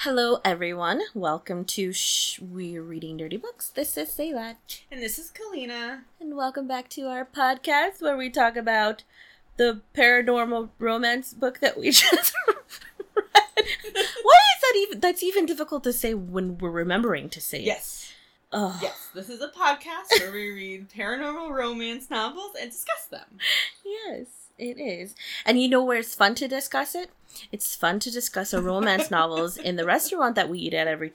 Hello, everyone. Welcome to We're Reading Dirty Books. This is Saylat. And this is Kalina. And welcome back to our podcast where we talk about the paranormal romance book that we just read. Why is that even? That's even difficult to say when we're remembering to say it. Yes. Ugh. Yes, this is a podcast where we read paranormal romance novels and discuss them. Yes, it is. And you know where it's fun to discuss it? It's fun to discuss our romance novels in the restaurant that we eat at every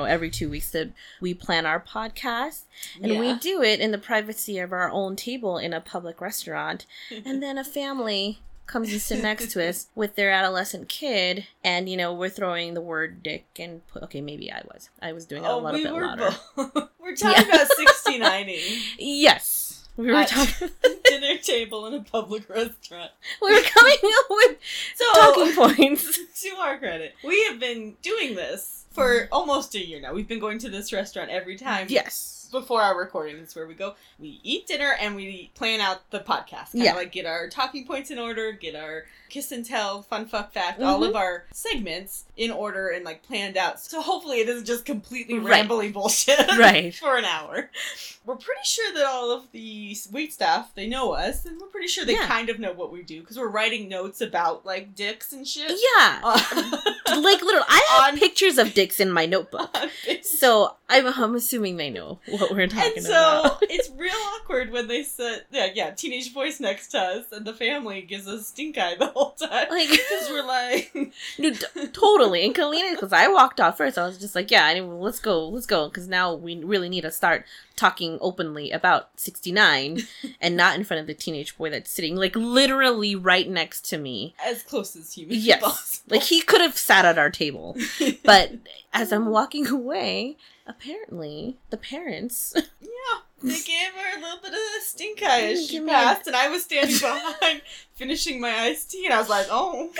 2 weeks that we plan our podcast. And we do it in the privacy of our own table in a public restaurant. And then a family comes and sits next to us with their adolescent kid. And, we're throwing the word dick and... Okay, maybe I was doing it a little bit louder. We're talking about 69ing. Yes. We were talking dinner table in a public restaurant. We were coming up with talking points. To our credit, we have been doing this for almost a year now. We've been going to this restaurant every time. Yes. Before our recording is where we go. We eat dinner and we plan out the podcast. Kind of like get our talking points in order, get our kiss and tell, fun fuck fact, all of our segments in order and planned out. So hopefully it isn't just completely rambly bullshit for an hour. We're pretty sure that all of the wait staff, they know us, and we're pretty sure they kind of know what we do because we're writing notes about dicks and shit. Yeah. Literally, I have pictures of dicks in my notebook. So I'm assuming they know what we're talking about. And so it's real awkward when they said, teenage boys next to us, and the family gives us stink eye the whole time. Because we're like... No, totally. And Kalina, because I walked off first, I was just like, let's go. Because now we really need to start talking openly about 69 and not in front of the teenage boy that's sitting, literally right next to me. As close as humanly possible. He could have sat at our table. But as I'm walking away... Apparently, the parents... Yeah, they gave her a little bit of a stink eye as she passed, and I was standing behind finishing my iced tea, and I was like, oh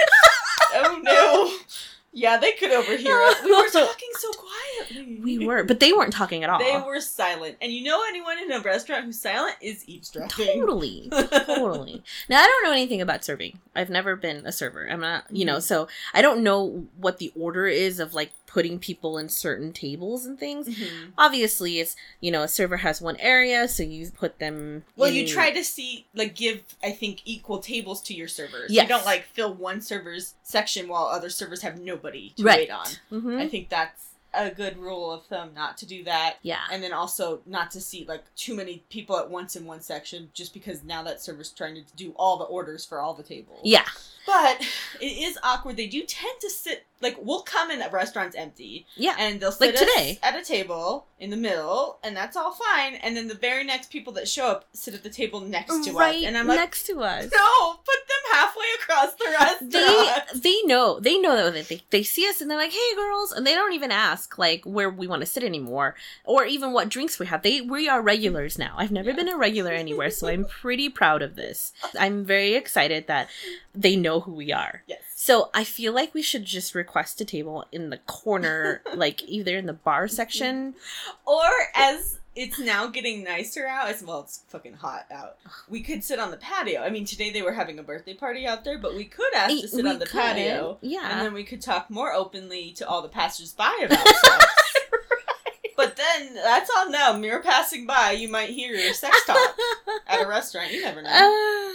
no. Yeah, they could overhear us. We were talking so quietly. We were, but they weren't talking at all. They were silent. And anyone in a restaurant who's silent is eavesdropping. Totally. Now, I don't know anything about serving. I've never been a server. I'm not, so I don't know what the order is of, putting people in certain tables and things. Mm-hmm. Obviously, it's, a server has one area, so you put them you try to see, give, I think, equal tables to your servers. Yes. You don't, fill one server's section while other servers have nobody to wait on. Mm-hmm. I think that's a good rule of thumb not to do that. Yeah. And then also not to see, too many people at once in one section, just because now that server's trying to do all the orders for all the tables. Yeah. But it is awkward. They do tend to sit... we'll come in at restaurants empty. Yeah. And they'll sit today. us at a table in the middle, and that's all fine. And then the very next people that show up sit at the table next to us. And I'm like... next to us. No! Put them halfway across the restaurant! They know that they see us, and they're like, hey, girls! And they don't even ask, where we want to sit anymore. Or even what drinks we have. We are regulars now. I've never been a regular anywhere, so I'm pretty proud of this. I'm very excited that they know who we are. Yes. So I feel like we should just request a table in the corner, either in the bar section. Or as it's now getting nicer out, it's fucking hot out. We could sit on the patio. I mean, today they were having a birthday party out there, but we could ask to sit on the patio. Yeah. And then we could talk more openly to all the passersby about stuff. But then, that's on them. You're passing by, you might hear sex talk at a restaurant. You never know.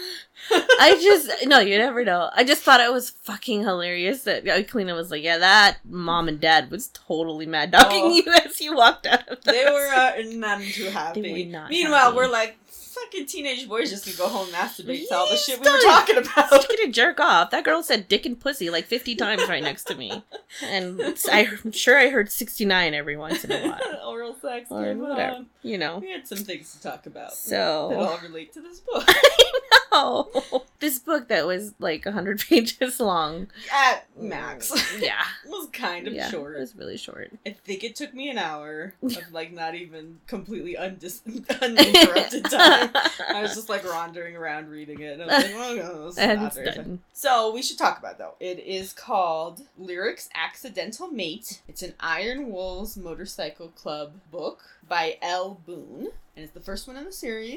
No, you never know. I just thought it was fucking hilarious that Kalina was like, that mom and dad was totally mad dogging you as you walked out of the They were not too happy. They were not Meanwhile, happy. We're like, fucking teenage boys just can go home and masturbate to all the shit we were talking about. Speaking of jerk off, that girl said dick and pussy 50 times right next to me. And I'm sure I heard 69 every once in a while. Oral sex, or whatever. We had some things to talk about. So that all relate to this book. I know. This book that was 100 pages long. At max. Yeah. It was kind of short. It was really short. I think it took me an hour of not even completely uninterrupted time. I was just wandering around reading it. And I was like, oh no, this is not very fun. So we should talk about it, though. It is called Lyric's Accidental Mate. It's an Iron Wolves Motorcycle Club book by Elle Boone. And it's the first one in the series.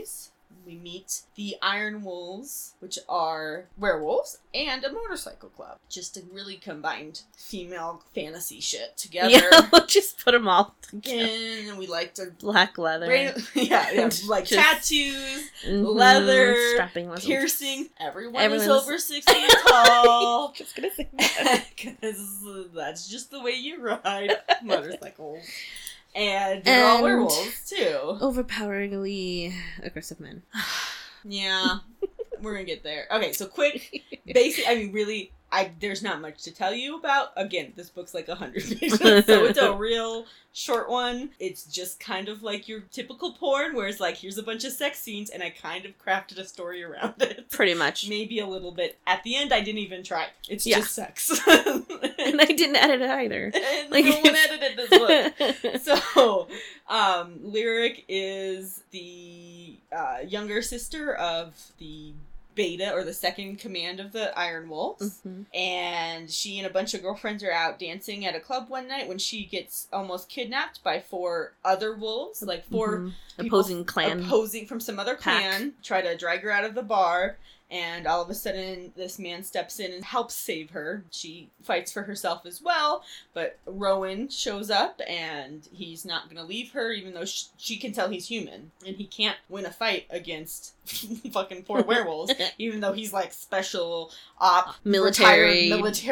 We meet the Iron Wolves, which are werewolves, and a motorcycle club. Just a really combined female fantasy shit together. Yeah, we'll just put them all together. And we like to... Black leather. Like tattoos, leather, piercing. Everyone is over 6 feet tall. Just gonna say that. Because that's just the way you ride motorcycles. And they're all werewolves, too. Overpoweringly aggressive men. Yeah. We're gonna get there. Okay, so quick, basic, I mean, really, there's not much to tell you about. Again, this book's like 100 pages, so it's a real short one. It's just kind of like your typical porn, where it's like, here's a bunch of sex scenes, and I kind of crafted a story around it. Pretty much. Maybe a little bit. At the end, I didn't even try. It's just sex. And I didn't edit it either. Like, no one edited this book. So, Lyric is the younger sister of the Beta, or the second command of the Iron Wolves. Mm-hmm. And she and a bunch of girlfriends are out dancing at a club one night when she gets almost kidnapped by 4 other wolves, like 4 opposing clan. Opposing from some other clan, try to drag her out of the bar. And all of a sudden, this man steps in and helps save her. She fights for herself as well, but Rowan shows up, and he's not going to leave her, even though she can tell he's human. And he can't win a fight against fucking 4 werewolves, even though he's like special military,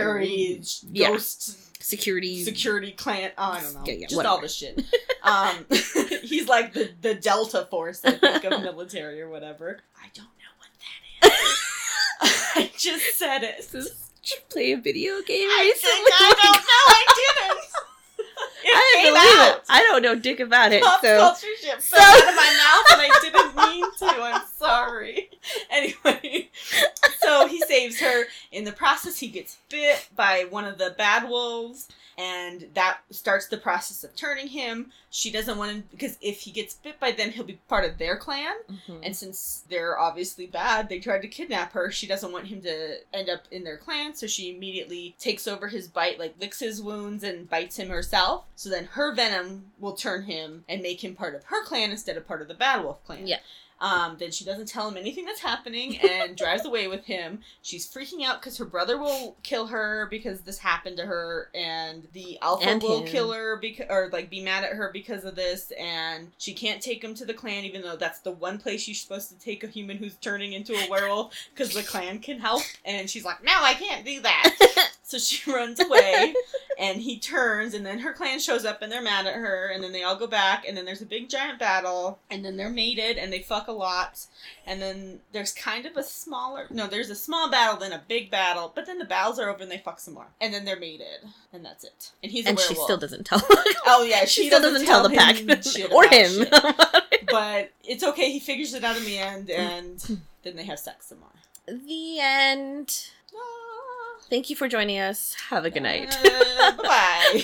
ghost... Security clan. Oh, I don't know. Just whatever. All the shit. He's like the Delta Force, I think, of military or whatever. I don't know what that is. I just said it. Did you play a video game recently? I don't know. I didn't. I believe it. I don't know dick about it. Pop culture shit fell out of my mouth and I didn't mean to. I'm sorry. Anyway, so he saves her. In the process, he gets bit by one of the bad wolves, and that starts the process of turning him. She doesn't want him, because if he gets bit by them, he'll be part of their clan. Mm-hmm. And since they're obviously bad, they tried to kidnap her. She doesn't want him to end up in their clan, so she immediately takes over his bite, like licks his wounds and bites him herself. So then her venom will turn him and make him part of her clan instead of part of the Bad Wolf clan. Yeah. Then she doesn't tell him anything that's happening and drives away with him. She's freaking out because her brother will kill her because this happened to her, and the Alpha will kill her or be mad at her because of this, and she can't take him to the clan, even though that's the one place you're supposed to take a human who's turning into a werewolf, because the clan can help. And she's like, no, I can't do that. So she runs away, and he turns, and then her clan shows up, and they're mad at her, and then they all go back, and then there's a big giant battle, and then they're mated, and they fuck a lot, and then there's kind of there's a small battle, then a big battle, but then the battles are over, and they fuck some more, and then they're mated, and that's it. And he's a werewolf. And she still doesn't tell. Oh yeah, she still doesn't tell the pack or him. But it's okay. He figures it out in the end, and then they have sex some more. The end. Thank you for joining us. Have a good night. Bye-bye.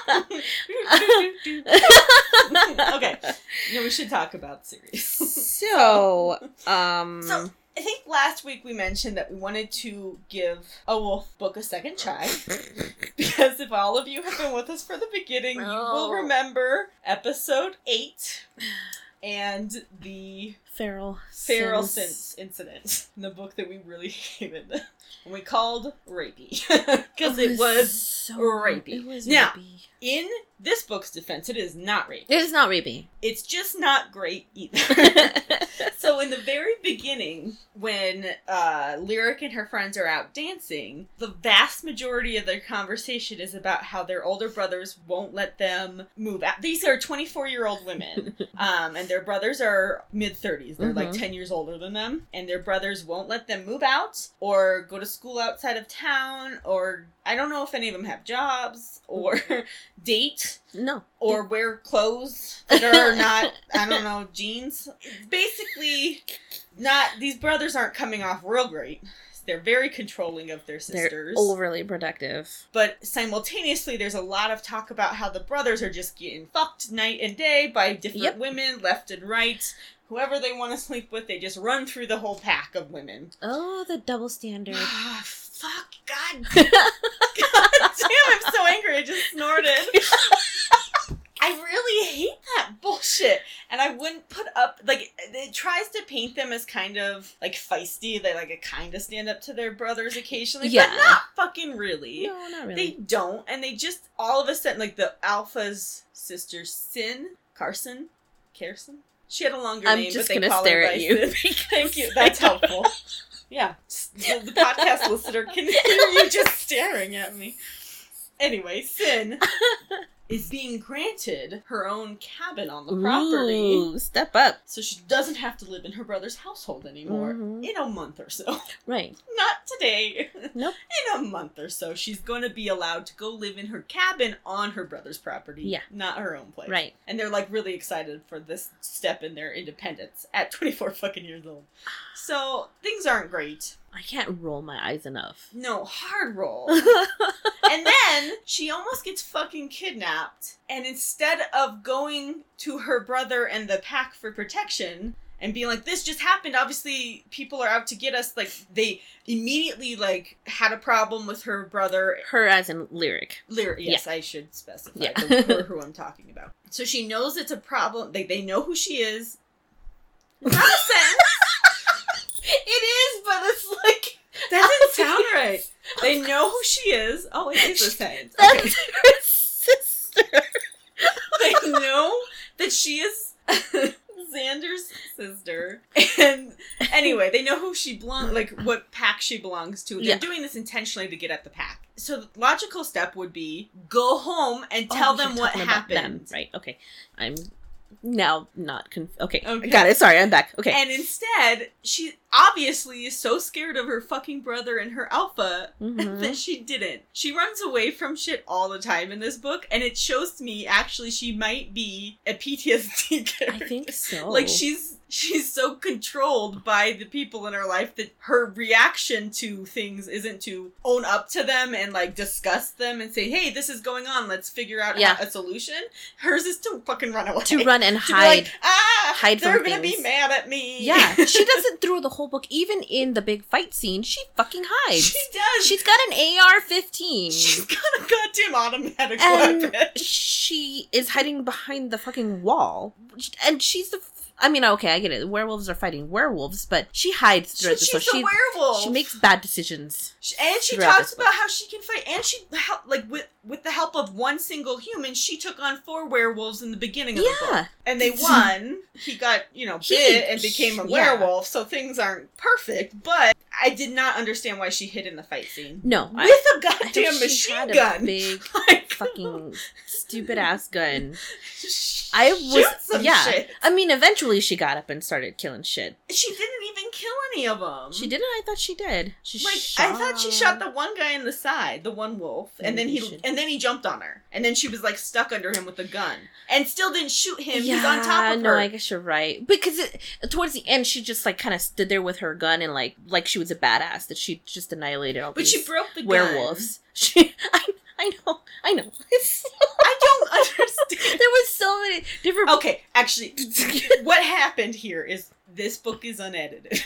Okay. No, we should talk about series. So, I think last week we mentioned that we wanted to give A Wolf Book a second try. Because if all of you have been with us for the beginning, you will remember episode 8 and the Feral Sense incident in the book that we really hated. And we called Rapey. Because it was so rapey. It was now, rapey. In this book's defense, it is not rapey. It is not rapey. It's just not great either. So in the very beginning, when Lyric and her friends are out dancing, the vast majority of their conversation is about how their older brothers won't let them move out. These are 24-year-old women. And their brothers are mid-30s. They're like 10 years older than them. And their brothers won't let them move out or go to school outside of town, or I don't know if any of them have jobs or date. No. Or wear clothes that are not, I don't know, jeans. Basically, these brothers aren't coming off real great. They're very controlling of their sisters. They're overly protective. But simultaneously, there's a lot of talk about how the brothers are just getting fucked night and day by different women, left and right. Whoever they want to sleep with, they just run through the whole pack of women. Oh, the double standard. Fuck, God. God damn, I'm so angry, I just snorted. I really hate that bullshit. And I wouldn't put up, like, it tries to paint them as kind of, like, feisty. They, like, kind of stand up to their brothers occasionally. Yeah. But not fucking really. No, not really. They don't. And they just, all of a sudden, like, the Alpha's sister, Carson? She had a longer name, but they call her at you. Thank you. That's helpful. Yeah. The podcast listener can hear you just staring at me. Anyway, Sin is being granted her own cabin on the property. Ooh, step up. So she doesn't have to live in her brother's household anymore in a month or so. Right. Not today. Nope. In a month or so, she's going to be allowed to go live in her cabin on her brother's property. Yeah. Not her own place. Right. And they're, like, really excited for this step in their independence at 24 fucking years old. So, things aren't great. I can't roll my eyes enough. No, hard roll. And then she almost gets fucking kidnapped. And instead of going to her brother and the pack for protection and being like, this just happened, obviously people are out to get us, like, they immediately, like, had a problem with her brother. Her as in Lyric. Yes, yeah. I should specify who I'm talking about. So she knows it's a problem. They know who she is. Not a sentence. It is, but it's like, that doesn't sound right. They know who she is. Oh, it is a sentence. That's okay. Her sister. They know that she is Xander's sister. And anyway, they know who she belongs, like what pack she belongs to. They're doing this intentionally to get at the pack. So the logical step would be go home and tell them what happened. Right, okay. I'm now not okay. Got it. Sorry, I'm back. Okay. And instead, she obviously is so scared of her fucking brother and her alpha that she didn't. She runs away from shit all the time in this book, and it shows to me actually she might be a PTSD character. I think so. Like she's so controlled by the people in her life that her reaction to things isn't to own up to them and like discuss them and say, hey, this is going on, let's figure out a solution. Hers is to fucking run away. To run and hide. Like, hide from things. They're gonna be mad at me. Yeah. She does it through the whole book. Even in the big fight scene, she fucking hides. She does. She's got an AR-15. She's got a goddamn automatic weapon. She is hiding behind the fucking wall. And she's the... I mean, okay, I get it. Werewolves are fighting werewolves, but she hides throughout the book. She's a werewolf. She makes bad decisions. And she talks about how she can fight. And she, like, with the help of one single human, she took on 4 werewolves in the beginning of the book. And they won. He got, bit and became a werewolf, so things aren't perfect. But I did not understand why she hid in the fight scene. No. With a goddamn machine gun. A big fucking stupid ass gun. I was shit. I mean, eventually she got up and started killing shit. She didn't even kill any of them. She didn't. I thought she did. I thought she shot the one guy in the side, the one wolf, and then he jumped on her, and then she was like stuck under him with a gun, and still didn't shoot him. He's on top of her. No, I guess you're right. Because towards the end, she just like kind of stood there with her gun and like she was a badass that she just annihilated all these she broke the werewolves. Gun. I know. I don't understand. There was so many different... Okay, actually, what happened here is this book is unedited.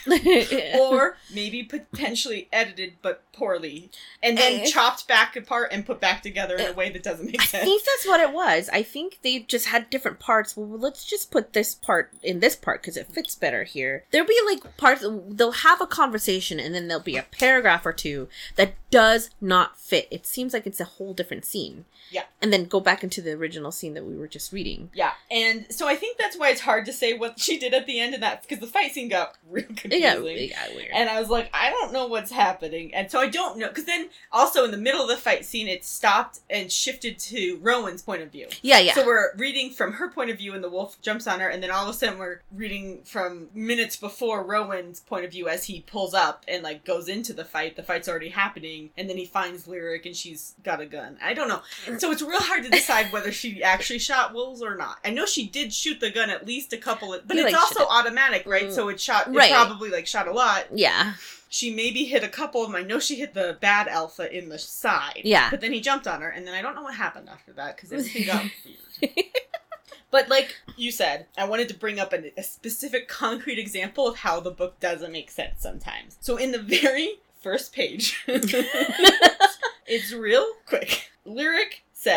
Or maybe potentially edited, but poorly. And then chopped back apart and put back together in a way that doesn't make sense. I think that's what it was. I think they just had different parts. Well, let's just put this part in this part because it fits better here. There'll be like parts... They'll have a conversation and then there'll be a paragraph or two that does not fit. It seems like it's a whole different scene. Yeah. And then go back into the original scene that we were just reading. Yeah. And so I think that's why it's hard to say what she did at the end of that, because the fight scene got real confusing. It got weird. And I was like, I don't know what's happening. And so I don't know, because then also in the middle of the fight scene, it stopped and shifted to Rowan's point of view. Yeah. So we're reading from her point of view and the wolf jumps on her, and then all of a sudden we're reading from minutes before Rowan's point of view as he pulls up and like goes into the fight. The fight's already happening, and then he finds Lyric and she's got a gun. I don't know. So it's real hard to decide whether she actually shot wolves or not. I know she did shoot the gun at least a couple of, but it's also automatic, right? So it probably like shot a lot. Yeah. She maybe hit a couple of them. I know she hit the bad alpha in the side. Yeah. But then he jumped on her, and then I don't know what happened after that, because everything got weird. But like you said, I wanted to bring up a specific concrete example of how the book doesn't make sense sometimes. So in the very first page, it's real quick. Lyric says,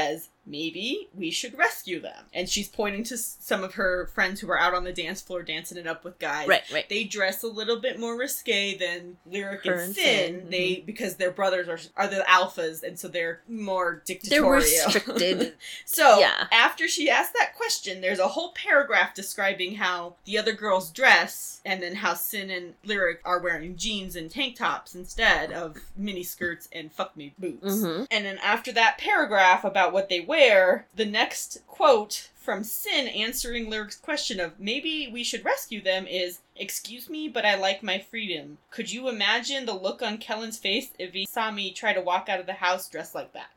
maybe we should rescue them. And she's pointing to some of her friends who are out on the dance floor dancing it up with guys. Right. They dress a little bit more risque than Lyric Her and Sin. Sin. They because their brothers are the alphas, and so they're more dictatorial. They're restricted. So, Yeah. after she asked that question, there's a whole paragraph describing how the other girls dress, and then how Sin and Lyric are wearing jeans and tank tops instead of mini skirts and fuck me boots. Mm-hmm. And then after that paragraph about what they wear, the next quote from Sin answering Lyric's question of maybe we should rescue them is, "Excuse me, but I like my freedom. Could you imagine the look on Kellen's face if he saw me try to walk out of the house dressed like that?"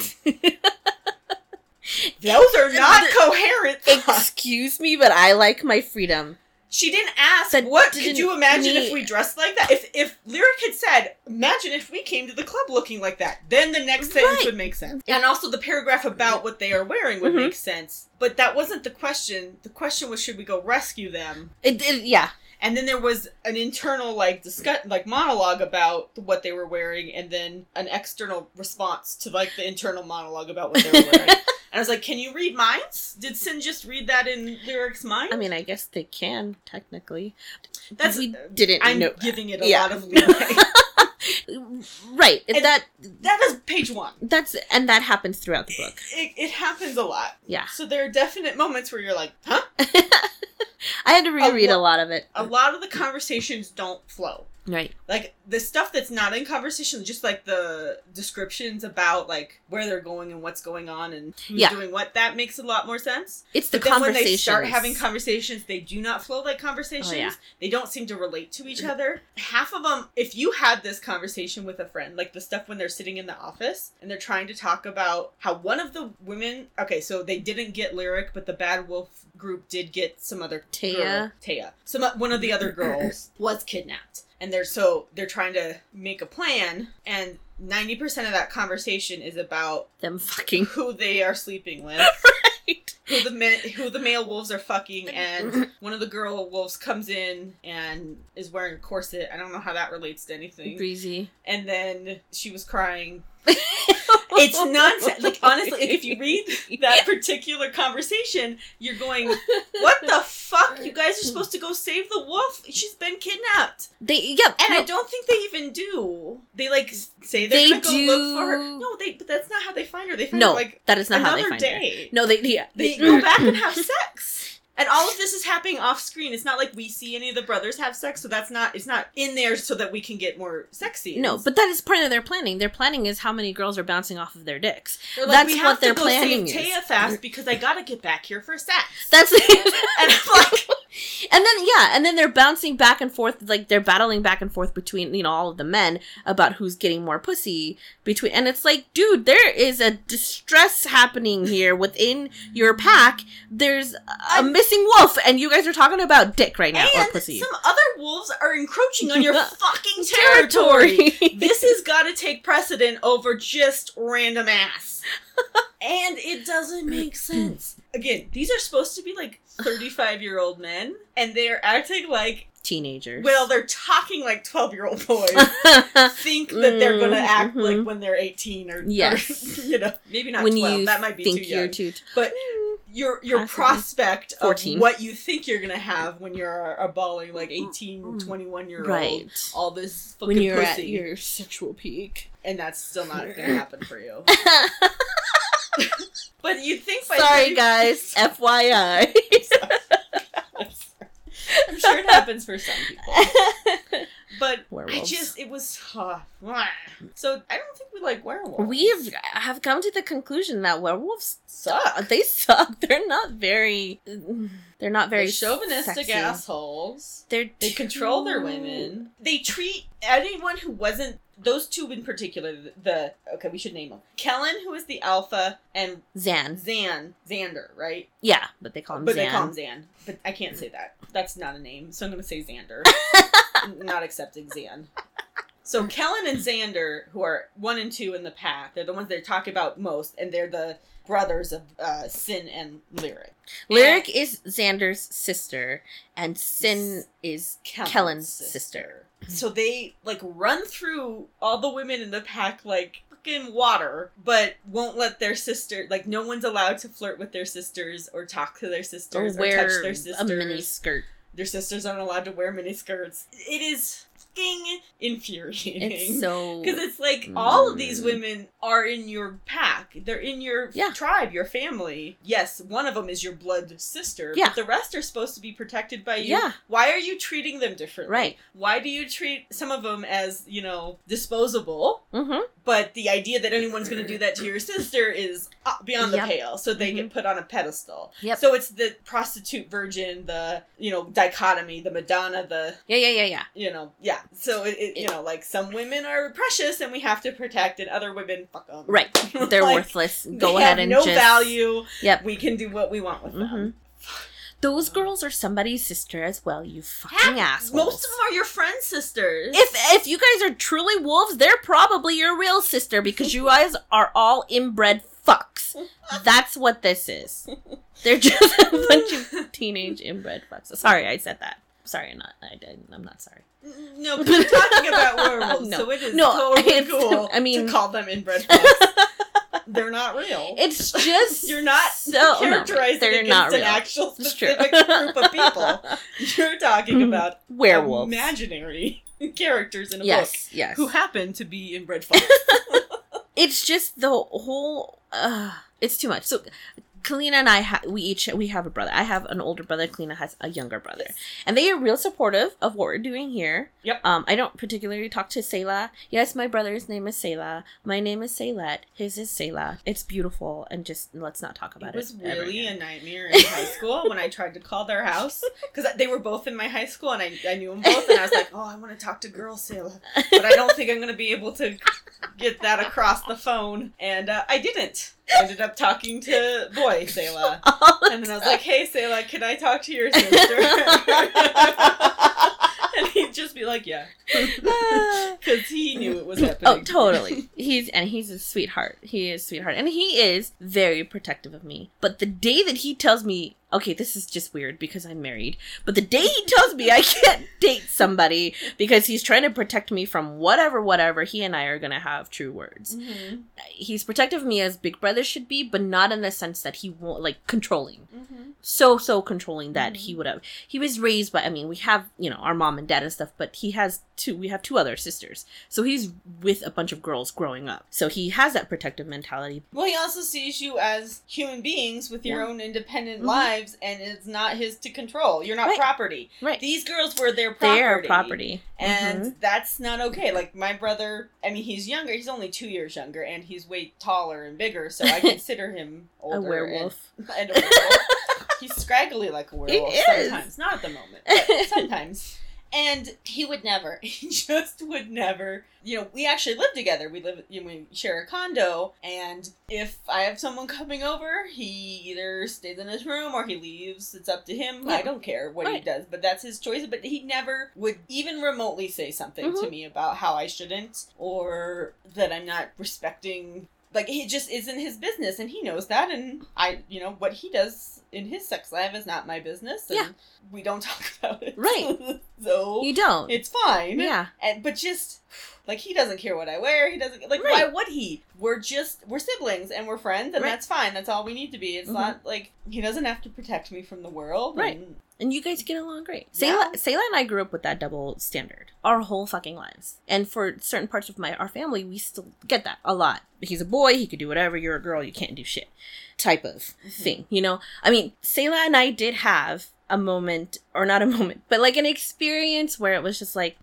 Those are not coherent thoughts. Excuse me, but I like my freedom. She didn't ask, That what didn't could you imagine mean- if we dressed like that? If Lyric had said, imagine if we came to the club looking like that, then the next sentence Right. would make sense. And also the paragraph about what they are wearing would Mhm. make sense. But that wasn't the question. The question was, should we go rescue them? Yeah. And then there was an internal, monologue about what they were wearing, and then an external response to, the internal monologue about what they were wearing. And I was like, can you read minds? Did Sin just read that in Lyric's mind? I mean, I guess they can, technically. We didn't I'm know giving it a Yeah. lot of leeway. Right. And that is page 1. and that happens throughout the book. It happens a lot. Yeah. So there are definite moments where you're like, huh? I had to reread a lot of it. A lot of the conversations don't flow. Right. Like, the stuff that's not in conversation, just the descriptions about, where they're going and what's going on and who's doing what, that makes a lot more sense. It's the But then when conversations. they start having conversations, they do not flow like conversations. Oh, yeah. They don't seem to relate to each other. Half of them, if you had this conversation with a friend, like the stuff when they're sitting in the office and they're trying to talk about how one of the women, okay, so they didn't get Lyric, but the Bad Wolf group did get some other Taya. girl. One of the other girls was kidnapped. And they're trying to make a plan, and 90% of that conversation is about them fucking who they are sleeping with. right. Who the male wolves are fucking, and one of the girl wolves comes in and is wearing a corset. I don't know how that relates to anything. Breezy. And then she was crying. It's nonsense. Honestly, if you read that particular conversation, you're going, what the fuck? You guys are supposed to go save the wolf? She's been kidnapped. And I don't think they even do. They, say they're gonna go look for her. No, but that's not how they find her. They find her, that is not how they find day. her. No, They go back and have sex. And all of this is happening off screen. It's not like we see any of the brothers have sex, so it's not in there so that we can get more sex scenes. No, but that is part of their planning. Their planning is how many girls are bouncing off of their dicks. That's what their planning is. Taya fast because I gotta get back here for sex. That's and I'm like, and then they're bouncing back and forth, they're battling back and forth between all of the men about who's getting more pussy and it's like, dude, there is a distress happening here within your pack. There's a missing wolf, and you guys are talking about dick right now or pussy. Some other wolves are encroaching on your fucking territory. This has got to take precedent over just random ass. And it doesn't make sense. Again, these are supposed to be 35-year-old men, and they're acting like teenagers. Well, they're talking like 12-year-old boys. Think that they're going to act like when they're 18 or maybe not when 12. That might be too young. But your prospect 14. Of what you think you're going to have when you're a balling 18, 21-year-old. Right. All this fucking when you're pussy. At your sexual peak. And that's still not going to happen for you. But you'd think by Sorry, guys. FYI. I'm sure it happens for some people. But werewolves. It was... so, I don't think we like werewolves. We have come to the conclusion that werewolves suck. They suck. They're not very chauvinistic sexy. Assholes. They control their women. They treat anyone who wasn't... Those two in particular, okay, we should name them. Kellen, who is the alpha, and Xander, right? Yeah, but they call him Xan. They call him Xan. But I can't say that. That's not a name, so I'm going to say Xander. Not accepting Xan. So Kellen and Xander, who are 1 and 2 in the pack, they're the ones they talk about most, and they're the brothers of Sin and Lyric. Lyric is Xander's sister, and Sin is Kellen's sister. So they, run through all the women in the pack, fucking water, but won't let their sister, like, no one's allowed to flirt with their sisters or talk to their sisters or touch their sisters. A mini skirt. Their sisters aren't allowed to wear mini skirts. It is fucking infuriating. It's so... Because it's like, all of these women are in your pack. They're in your tribe, your family. Yes, one of them is your blood sister, but the rest are supposed to be protected by you. Yeah. Why are you treating them differently? Right. Why do you treat some of them as, you know, disposable? Mm-hmm. But the idea that anyone's going to do that to your sister is beyond the pale, so they get put on a pedestal. Yep. So it's the prostitute virgin, the, you know, dichotomy, the Madonna, the... Yeah. You know, so, you know, like, some women are precious and we have to protect, and other women, fuck them. Right. They're like, worthless. Go ahead and no value. Yep. We can do what we want with them. Those girls are somebody's sister as well, you fucking assholes. Most of them are your friend's sisters. If you guys are truly wolves, they're probably your real sister, because you guys are all inbred fucks. That's what this is. They're just a bunch of teenage inbred fucks. Sorry, I said that. Sorry, I'm not sorry. No, but we're talking about werewolves, so it is totally cool to call them inbred fucks. They're not real. It's just... You're not characterizing against an actual specific group of people. You're talking about werewolves. Imaginary characters in a book who happen to be inbred fucks. It's just the whole... it's too much. So... Kalina and I, we have a brother. I have an older brother. Kalina has a younger brother. Yes. And they are real supportive of what we're doing here. Yep. I don't particularly talk to Selah. Yes, my brother's name is Selah. My name is Selah. His is Selah. It's beautiful, and just let's not talk about it. It was really a nightmare in high school when I tried to call their house. Because they were both in my high school, and I knew them both. And I was like, oh, I want to talk to girl Selah. But I don't think I'm going to be able to get that across the phone. And I didn't. I ended up talking to boy Selah. And then I was like, hey Selah, can I talk to your sister? And he'd just be like, yeah. Because he knew it was happening. Oh, totally. He's a sweetheart. He is a sweetheart. And he is very protective of me. But the day that he tells me, okay, this is just weird because I'm married, but the day he tells me I can't date somebody because he's trying to protect me from whatever, he and I are going to have true words. Mm-hmm. He's protective of me as big brother should be, but not in the sense that he won't, like, controlling. Mm-hmm. So controlling that he would have. He was raised by, I mean, we have, you know, our mom and dad and stuff, but we have two other sisters. So he's with a bunch of girls growing up. So he has that protective mentality. Well, he also sees you as human beings with your own independent lives, and it's not his to control. You're not property. Right. These girls were their property. Their property. And that's not okay. Like, my brother, I mean, he's younger. He's only 2 years younger, and he's way taller and bigger, so I consider him older. A werewolf. And a werewolf. He's scraggly like a werewolf sometimes. Not at the moment, but sometimes. And he just would never, you know, we actually live together. We share a condo, and if I have someone coming over, he either stays in his room or he leaves. It's up to him. Yeah. I don't care what he does, but that's his choice. But he never would even remotely say something to me about how I shouldn't, or that I'm not respecting. Like, it just isn't his business, and he knows that, and you know, what he does in his sex life is not my business, and we don't talk about it. Right. So you don't. It's fine. Yeah. But just, like, he doesn't care what I wear, he doesn't, like, why would he? We're siblings, and we're friends, and that's fine, that's all we need to be. It's not, like, he doesn't have to protect me from the world. Right. And you guys get along great. Selah and I grew up with that double standard our whole fucking lives. And for certain parts of our family, we still get that a lot. He's a boy, he could do whatever, you're a girl, you can't do shit type of thing, you know? I mean, Selah and I did have a moment, or not a moment, but like an experience where it was just like,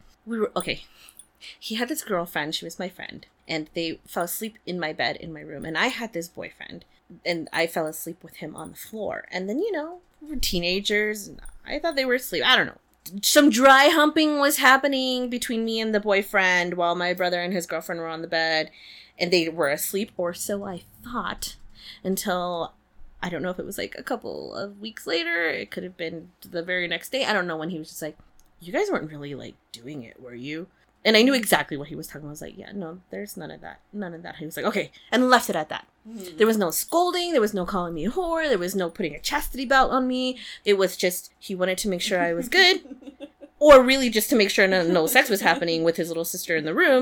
he had this girlfriend, she was my friend, and they fell asleep in my bed in my room, and I had this boyfriend, and I fell asleep with him on the floor. And then, you know, we were teenagers, and I thought they were asleep. I don't know. Some dry humping was happening between me and the boyfriend while my brother and his girlfriend were on the bed, and they were asleep, or so I thought, until, I don't know if it was like a couple of weeks later, it could have been the very next day, I don't know, when he was just like, you guys weren't really, like, doing it, were you? And I knew exactly what he was talking about. I was like, yeah, no, there's none of that. None of that. He was like, okay. And left it at that. Mm-hmm. There was no scolding. There was no calling me a whore. There was no putting a chastity belt on me. It was just, he wanted to make sure I was good. Or really just to make sure no sex was happening with his little sister in the room.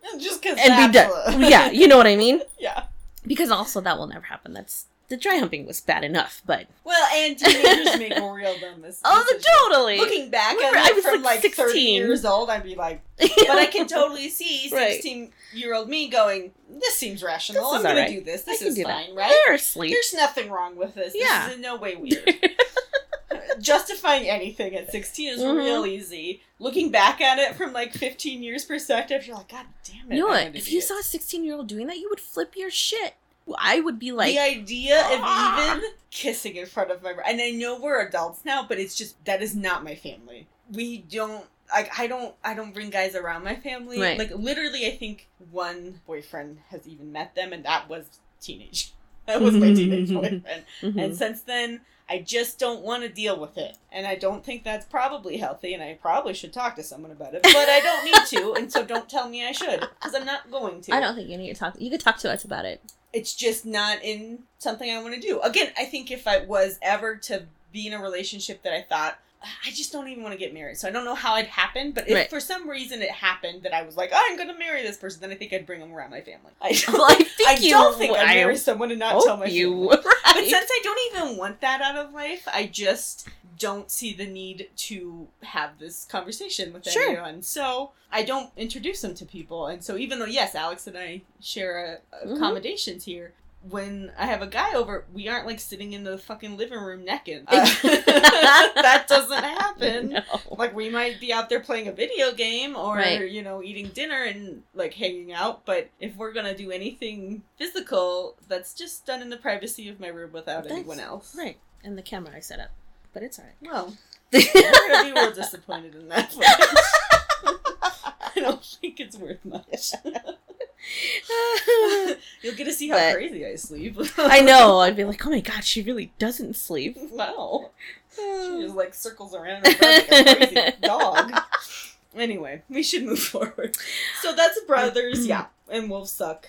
Just because and be done. Yeah, you know what I mean? Yeah. Because also that will never happen. The dry humping was bad enough, but... Well, and teenagers make real dumb mistakes. Oh, totally! Looking back Remember, at I it was from, like 16. 30 years old, I'd be like... But I can totally see 16-year-old me going, this seems rational. I'm going to do this. This is fine, right? You're asleep. There's nothing wrong with this. Yeah. This is in no way weird. Justifying anything at 16 is real easy. Looking back at it from, 15 years perspective, you're like, God damn it. You know what? If you saw a 16-year-old doing that, you would flip your shit. I would be like... The idea of even kissing in front of my... And I know we're adults now, but it's just... That is not my family. We don't... I don't bring guys around my family. Right. Literally, I think one boyfriend has even met them, and that was teenage. That was my teenage boyfriend. And since then, I just don't want to deal with it. And I don't think that's probably healthy, and I probably should talk to someone about it. But I don't need to, and so don't tell me I should, because I'm not going to. I don't think you need to talk. You could talk to us about it. It's just not in something I want to do. Again, I think if I was ever to be in a relationship that I thought, I just don't even want to get married. So I don't know how it happened, but if for some reason it happened that I was like, I'm going to marry this person, then I think I'd bring them around my family. I don't think I'd marry someone and not tell my family. Right. But since I don't even want that out of life, I just don't see the need to have this conversation with anyone. So I don't introduce them to people. And so even though, yes, Alex and I share accommodations here, when I have a guy over, we aren't sitting in the fucking living room naked. That doesn't happen. No. We might be out there playing a video game or, eating dinner and hanging out. But if we're going to do anything physical, that's just done in the privacy of my room without anyone else. Right. And the camera I set up. But it's alright. Well, we're going to be real disappointed in that footage. I don't think it's worth much. You'll get to see how crazy I sleep. I know. I'd be like, oh my god, she really doesn't sleep. Wow. She just circles around her bed like a crazy dog. Anyway, we should move forward. So that's Brothers, and wolves suck.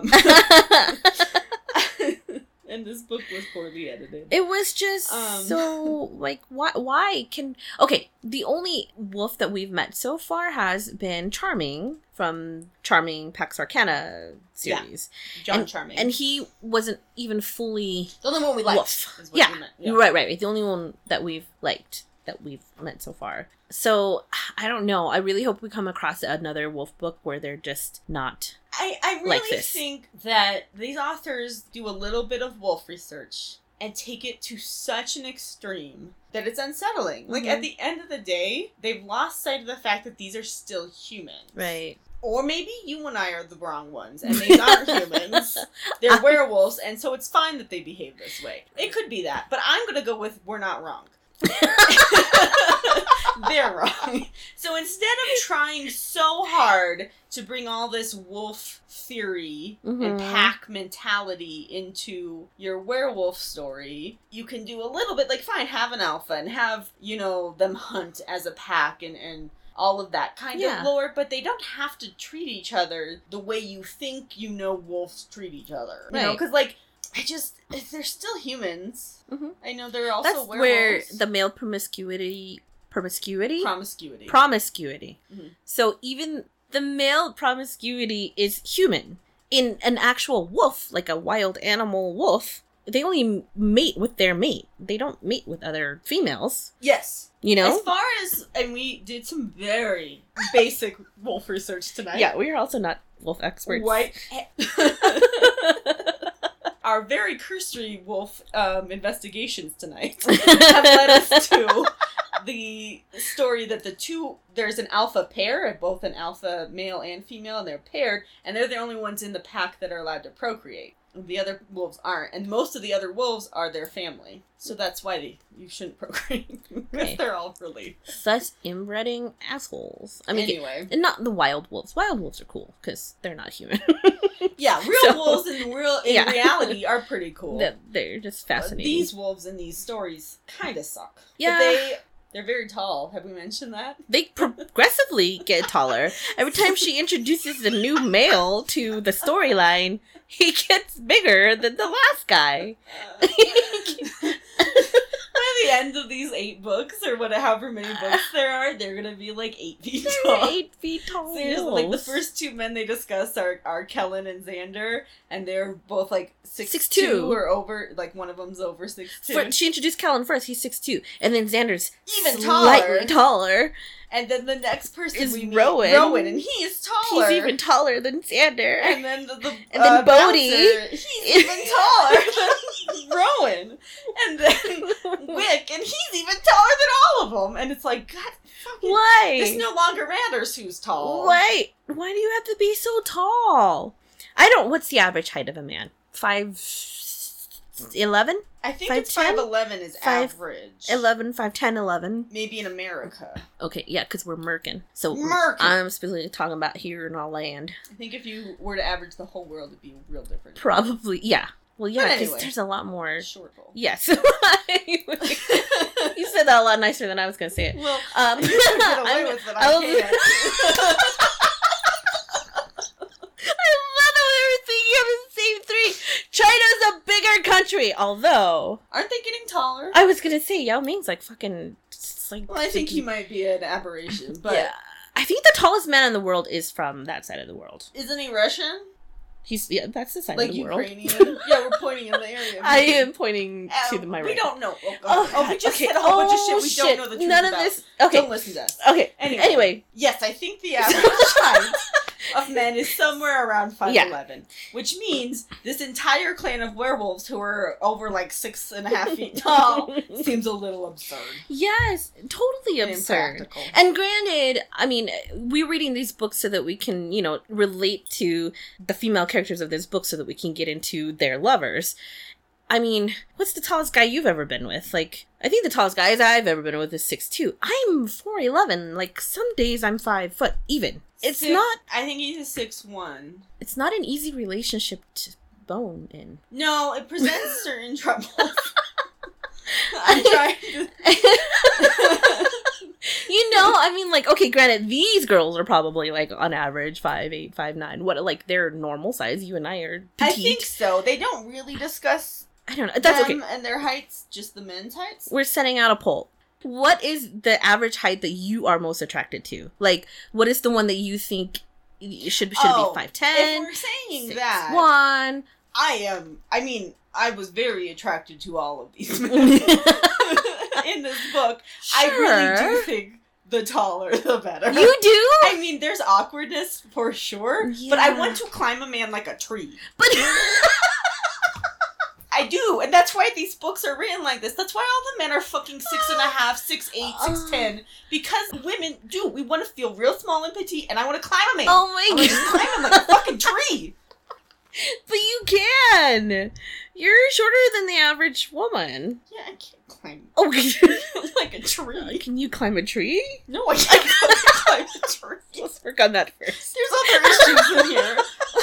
And this book was poorly edited. It was just so, why can... Okay, the only wolf that we've met so far has been Charming from Charming Pax Arcana series. Yeah. John Charming. And he wasn't even fully... The only one we liked. Wolf. Yeah. Right. The only one that we've liked, that we've met so far. So, I don't know. I really hope we come across another wolf book where they're just not... I really think that these authors do a little bit of wolf research and take it to such an extreme that it's unsettling. At the end of the day, they've lost sight of the fact that these are still humans. Right. Or maybe you and I are the wrong ones, and these aren't humans. They're werewolves, and so it's fine that they behave this way. It could be that, but I'm going to go with we're not wrong. They're wrong. So instead of trying so hard to bring all this wolf theory and pack mentality into your werewolf story, you can do a little bit, fine, have an alpha and have, them hunt as a pack and all of that kind of lore, but they don't have to treat each other the way you think wolves treat each other. Right. Because, they're still humans. Mm-hmm. I know they're also werewolves. That's where the male promiscuity. Promiscuity. Mm-hmm. So even the male promiscuity is human. In an actual wolf, like a wild animal wolf, they only mate with their mate. They don't mate with other females. Yes. As far as... And we did some very basic wolf research tonight. Yeah, we are also not wolf experts. Our very cursory wolf investigations tonight have led us to the story that there's an alpha pair, both an alpha male and female, and they're paired, and they're the only ones in the pack that are allowed to procreate. The other wolves aren't, and most of the other wolves are their family. So that's why you shouldn't procreate, because they're all really... Such inbreeding assholes. Anyway. And not the wild wolves. Wild wolves are cool, because they're not human. Yeah, wolves in reality are pretty cool. They're just fascinating. These wolves in these stories kind of suck. Yeah. But they're very tall. Have we mentioned that? They progressively get taller. Every time she introduces a new male to the storyline, he gets bigger than the last guy. By the end of these 8 books, or however many books there are, they're gonna be like 8 feet tall. 8 feet tall. Seriously, like the first 2 men they discuss are Kellen and Xander, and they're both like 6'2" or over. Like one of them's over 6'2". She introduced Kellen first. He's 6'2", and then Xander's even slightly taller. And then the next person is we meet, Rowan, and he is taller. He's even taller than Xander. And then then Bodhi, he's even taller than Rowan. And then Wick, and he's even taller than all of them. And it's like, God, fucking, why? This no longer matters who's tall. Why do you have to be so tall? What's the average height of a man? 5'11"? I think it's 5'11" is average. 5'10", 11. Maybe in America. Okay, yeah, because we're Merkin. So Merkin. I'm specifically talking about here in our land. I think if you were to average the whole world, it'd be real different. Probably, yeah. Well, yeah, because anyway, there's a lot more. Short bowl. Yes. Anyway, you said that a lot nicer than I was going to say it. Well, you can get away with it. I can't. China's a bigger country, although... Aren't they getting taller? I was gonna say, Yao Ming's like fucking... Well, I think he might be an aberration, but... Yeah. I think the tallest man in the world is from that side of the world. Isn't he Russian? That's the side like of the Ukrainian? world. Yeah, we're pointing in the area. I am pointing to my right. We don't know. We just said a whole bunch of shit we don't know the truth None about. of this... Okay. Don't listen to us. Okay. Anyway. Yes, I think the average height of men is somewhere around 5'11", which means this entire clan of werewolves who are over like 6.5 feet tall seems a little absurd. Yes, totally absurd. Impractical. And granted, I mean, we're reading these books so that we can, relate to the female characters of this book so that we can get into their lovers. I mean, what's the tallest guy you've ever been with? Like, I think the tallest guys I've ever been with is 6'2". I'm 4'11". Like, some days I'm 5 foot even. It's not... I think he's a 6'1". It's not an easy relationship to bone in. No, it presents certain troubles. I'm trying to... I mean, like, okay, granted, these girls are probably, like, on average 5'8", 5'9". What, like, they're normal size. You and I are petite. I think so. They don't really discuss... I don't know. That's them okay. And their heights, just the men's heights. We're sending out a poll. What is the average height that you are most attracted to? Like, what is the one that you think should be 5'10"? If we're saying 6'1". I was very attracted to all of these men in this book. Sure. I really do think the taller, the better. You do? I mean, there's awkwardness for sure, but I want to climb a man like a tree. But... I do, and that's why these books are written like this. That's why all the men are fucking 6.5, 6'8", 6'10", because women do. We want to feel real small and petite, and I want to climb a man. Oh my God. I want to climb him like a fucking tree. But you can. You're shorter than the average woman. Yeah, I can't climb. Oh, like a tree. Can you climb a tree? No, I can't climb a tree. Let's work on that first. There's other issues in here.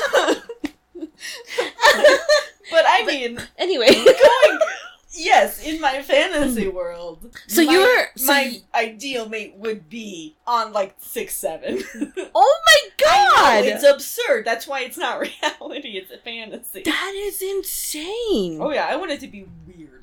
But I mean, anyway, yes, in my fantasy world, my ideal mate would be on like 6'7". Oh my God! It's absurd. That's why it's not reality. It's a fantasy. That is insane. Oh yeah, I want it to be weird.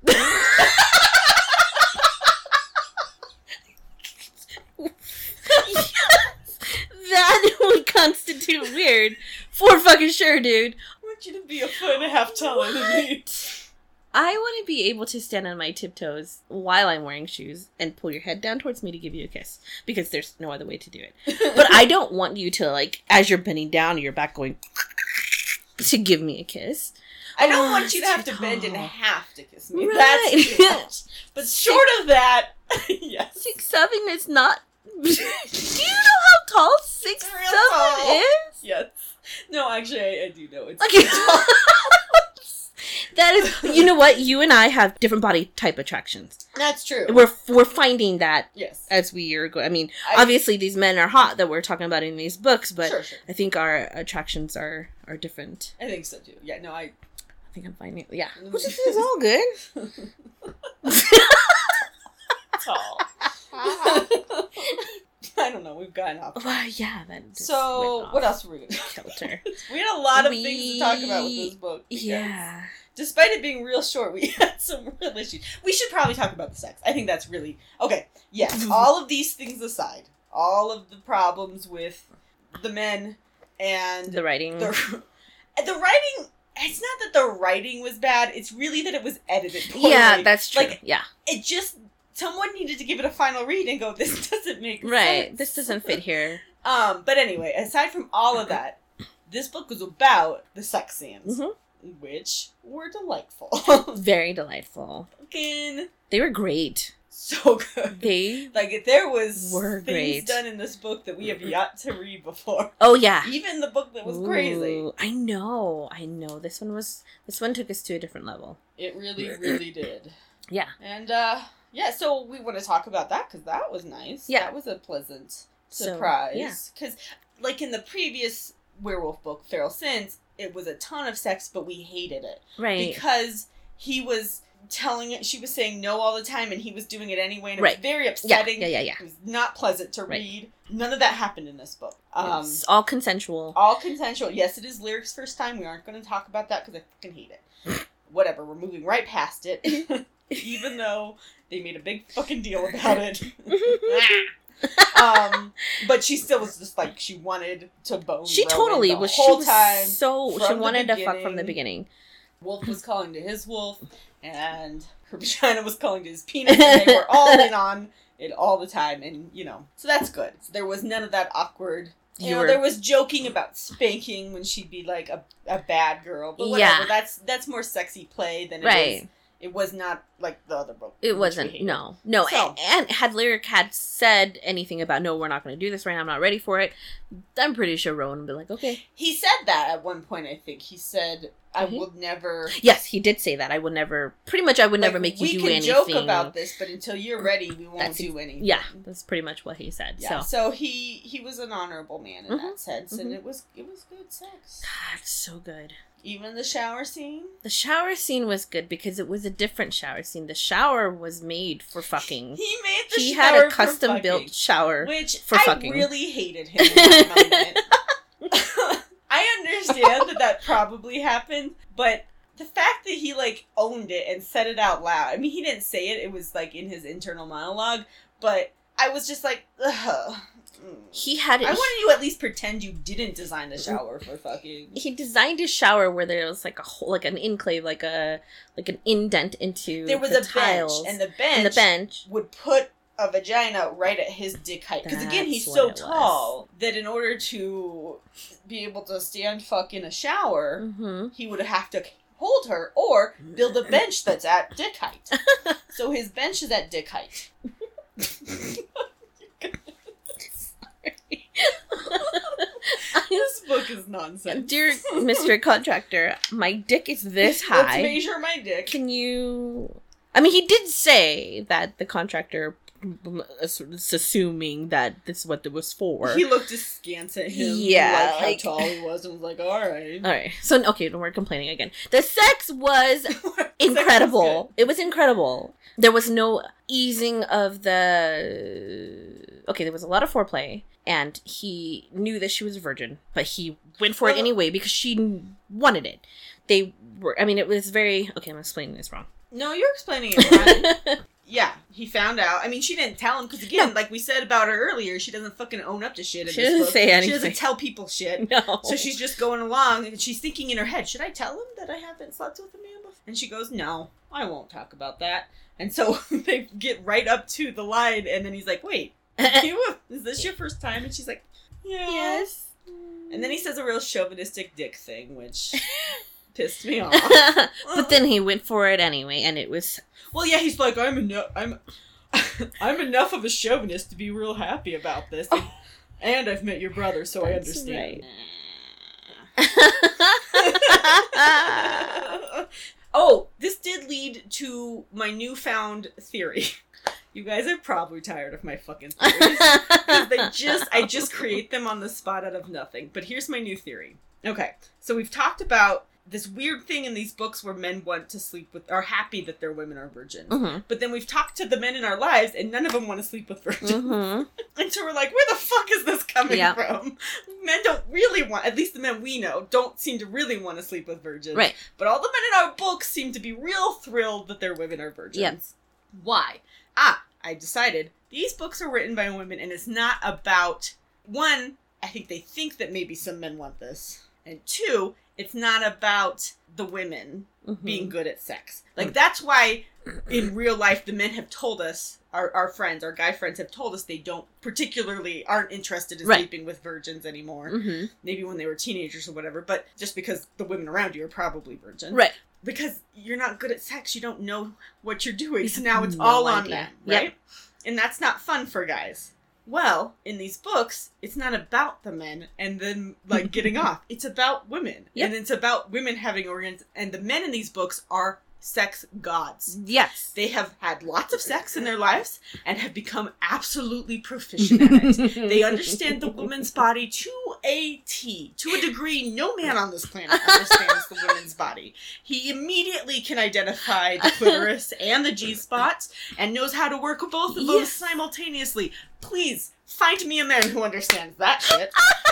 Yes, that would constitute weird. For fucking sure, dude. I want you to be 1.5 feet taller than me. I want to be able to stand on my tiptoes while I'm wearing shoes and pull your head down towards me to give you a kiss. Because there's no other way to do it. But I don't want you to, like, as you're bending down, your back going to give me a kiss. I don't want you to have to bend in half to kiss me. Right. That's too much. But short of that, yes. 6'7" is not... Do you know how tall 6'7" is? Yes. No, actually, I do know it's okay. Tall. That is, you know what? You and I have different body type attractions. That's true. We're finding that as we are going. I mean, obviously these men are hot that we're talking about in these books, but sure. I think our attractions are different. I think so too. Yeah, no, I think I'm finding it. Yeah. Which is all good. Tall. I don't know. We've gotten off. Yeah, that. So, what else were we going to filter? We had a lot of things to talk about with this book. Yeah. despite it being real short, we had some real issues. We should probably talk about the sex. I think that's really... Okay, yes, all of these things aside, all of the problems with the men and... The writing. The writing... It's not that the writing was bad, it's really that it was edited poorly. Yeah, that's true. Like, yeah. It just... Someone needed to give it a final read and go, this doesn't make sense. Right, this doesn't fit here. But anyway, aside from all of that, this book was about the sex scenes, which were delightful. Very delightful. Fucking... They were great. So good. There was things done in this book that we have yet to read before. Oh yeah. Even the book that was crazy. I know. This one took us to a different level. It really, really did. Yeah. And so we want to talk about that because that was nice. Yeah. That was a pleasant surprise. Because like in the previous werewolf book, Feral Sins, it was a ton of sex, but we hated it. Right. Because he was she was saying no all the time, and he was doing it anyway, and it was very upsetting. Yeah. It was not pleasant to read. None of that happened in this book. It's all consensual. All consensual. Yes, it is Lyric's first time. We aren't going to talk about that because I fucking hate it. Whatever, we're moving right past it. Even though they made a big fucking deal about it. But she still was just like, she wanted to bone She Rowan totally the was. whole she time. She wanted to fuck from the beginning. Wolf was calling to his wolf, and her vagina was calling to his penis, and they were all in on it all the time, and, so that's good. So there was none of that awkward... there was joking about spanking when she'd be, like, a bad girl, but whatever. Yeah. That's more sexy play than it is. It was not like the other book. It wasn't. No. So, and had Lyric had said anything about, no, we're not going to do this right now, I'm not ready for it, I'm pretty sure Rowan would be like, okay. He said that at one point, I think. He said, I will never... Yes, he did say that. I would never... Pretty much, I would never make you do anything. We can joke about this, but until you're ready, we won't do anything. Yeah, that's pretty much what he said. Yeah, so he was an honorable man in that sense, and it was good sex. God, so good. Even the shower scene? The shower scene was good because it was a different shower scene. The shower was made for fucking. He made the shower He had a custom-built shower for fucking. I really hated him in that moment. I understand that probably happened, but the fact that he, owned it and said it out loud. I mean, he didn't say it. It was, in his internal monologue, but I was just like, ugh. He had it. I wanted you to at least pretend you didn't design the shower for fucking. He designed his shower where there was a hole, an enclave, an indent into there was the a tiles. Bench, and the bench would put a vagina right at his dick height. Because again, he's so tall that in order to be able to stand fuck in a shower, he would have to hold her or build a bench that's at dick height. So his bench is at dick height. This book is nonsense. Dear Mr. Contractor, my dick is this high. Let's measure my dick. Can you... I mean, he did say that the contractor is assuming that this is what it was for. He looked askance at him. Yeah. How tall he was and was like, alright. Alright. So, okay, we're complaining again. The sex was incredible. It was incredible. There was no easing of the... Okay, there was a lot of foreplay. And he knew that she was a virgin, but he went for it anyway because she wanted it. They were, it was very... Okay, I'm explaining this wrong. No, you're explaining it right. Yeah, he found out. I mean, she didn't tell him because, again, like we said about her earlier, she doesn't fucking own up to shit in she this doesn't book. Say anything. She doesn't tell people shit. No. So she's just going along, and she's thinking in her head, should I tell him that I haven't slept with a man before? And she goes, no, I won't talk about that. And so they get right up to the line, and then he's like, wait. Is this your first time? And she's like, yeah. Yes. And then he says a real chauvinistic dick thing, which pissed me off. But then he went for it anyway, and it was... Well, yeah, he's like, I'm enough of a chauvinist to be real happy about this. And I've met your brother, so I understand. Right. Oh, this did lead to my newfound theory. You guys are probably tired of my fucking theories. I just create them on the spot out of nothing. But here's my new theory. Okay, so we've talked about this weird thing in these books where men want to sleep with, are happy that their women are virgins. Mm-hmm. But then we've talked to the men in our lives and none of them want to sleep with virgins. Mm-hmm. And so we're like, where the fuck is this coming from? Men don't really want, at least the men we know, don't seem to really want to sleep with virgins. Right. But all the men in our books seem to be real thrilled that their women are virgins. Yep. Why? I decided these books are written by women and it's not about, one, I think that maybe some men want this. And two, it's not about the women being good at sex. Like, that's why in real life the men have told us, our friends, our guy friends have told us they aren't interested in sleeping with virgins anymore. Mm-hmm. Maybe when they were teenagers or whatever, but just because the women around you are probably virgins. Right. Because you're not good at sex, you don't know what you're doing, so now it's all on them, right? Yep. And that's not fun for guys. Well, in these books, it's not about the men and then, like, getting off. It's about women. Yep. And it's about women having organs. And the men in these books are sex gods. Yes. They have had lots of sex in their lives and have become absolutely proficient at it. They understand the woman's body to a T. To a degree no man on this planet understands the woman's body. He immediately can identify the clitoris and the G-spot and knows how to work both of those simultaneously. Please, find me a man who understands that shit.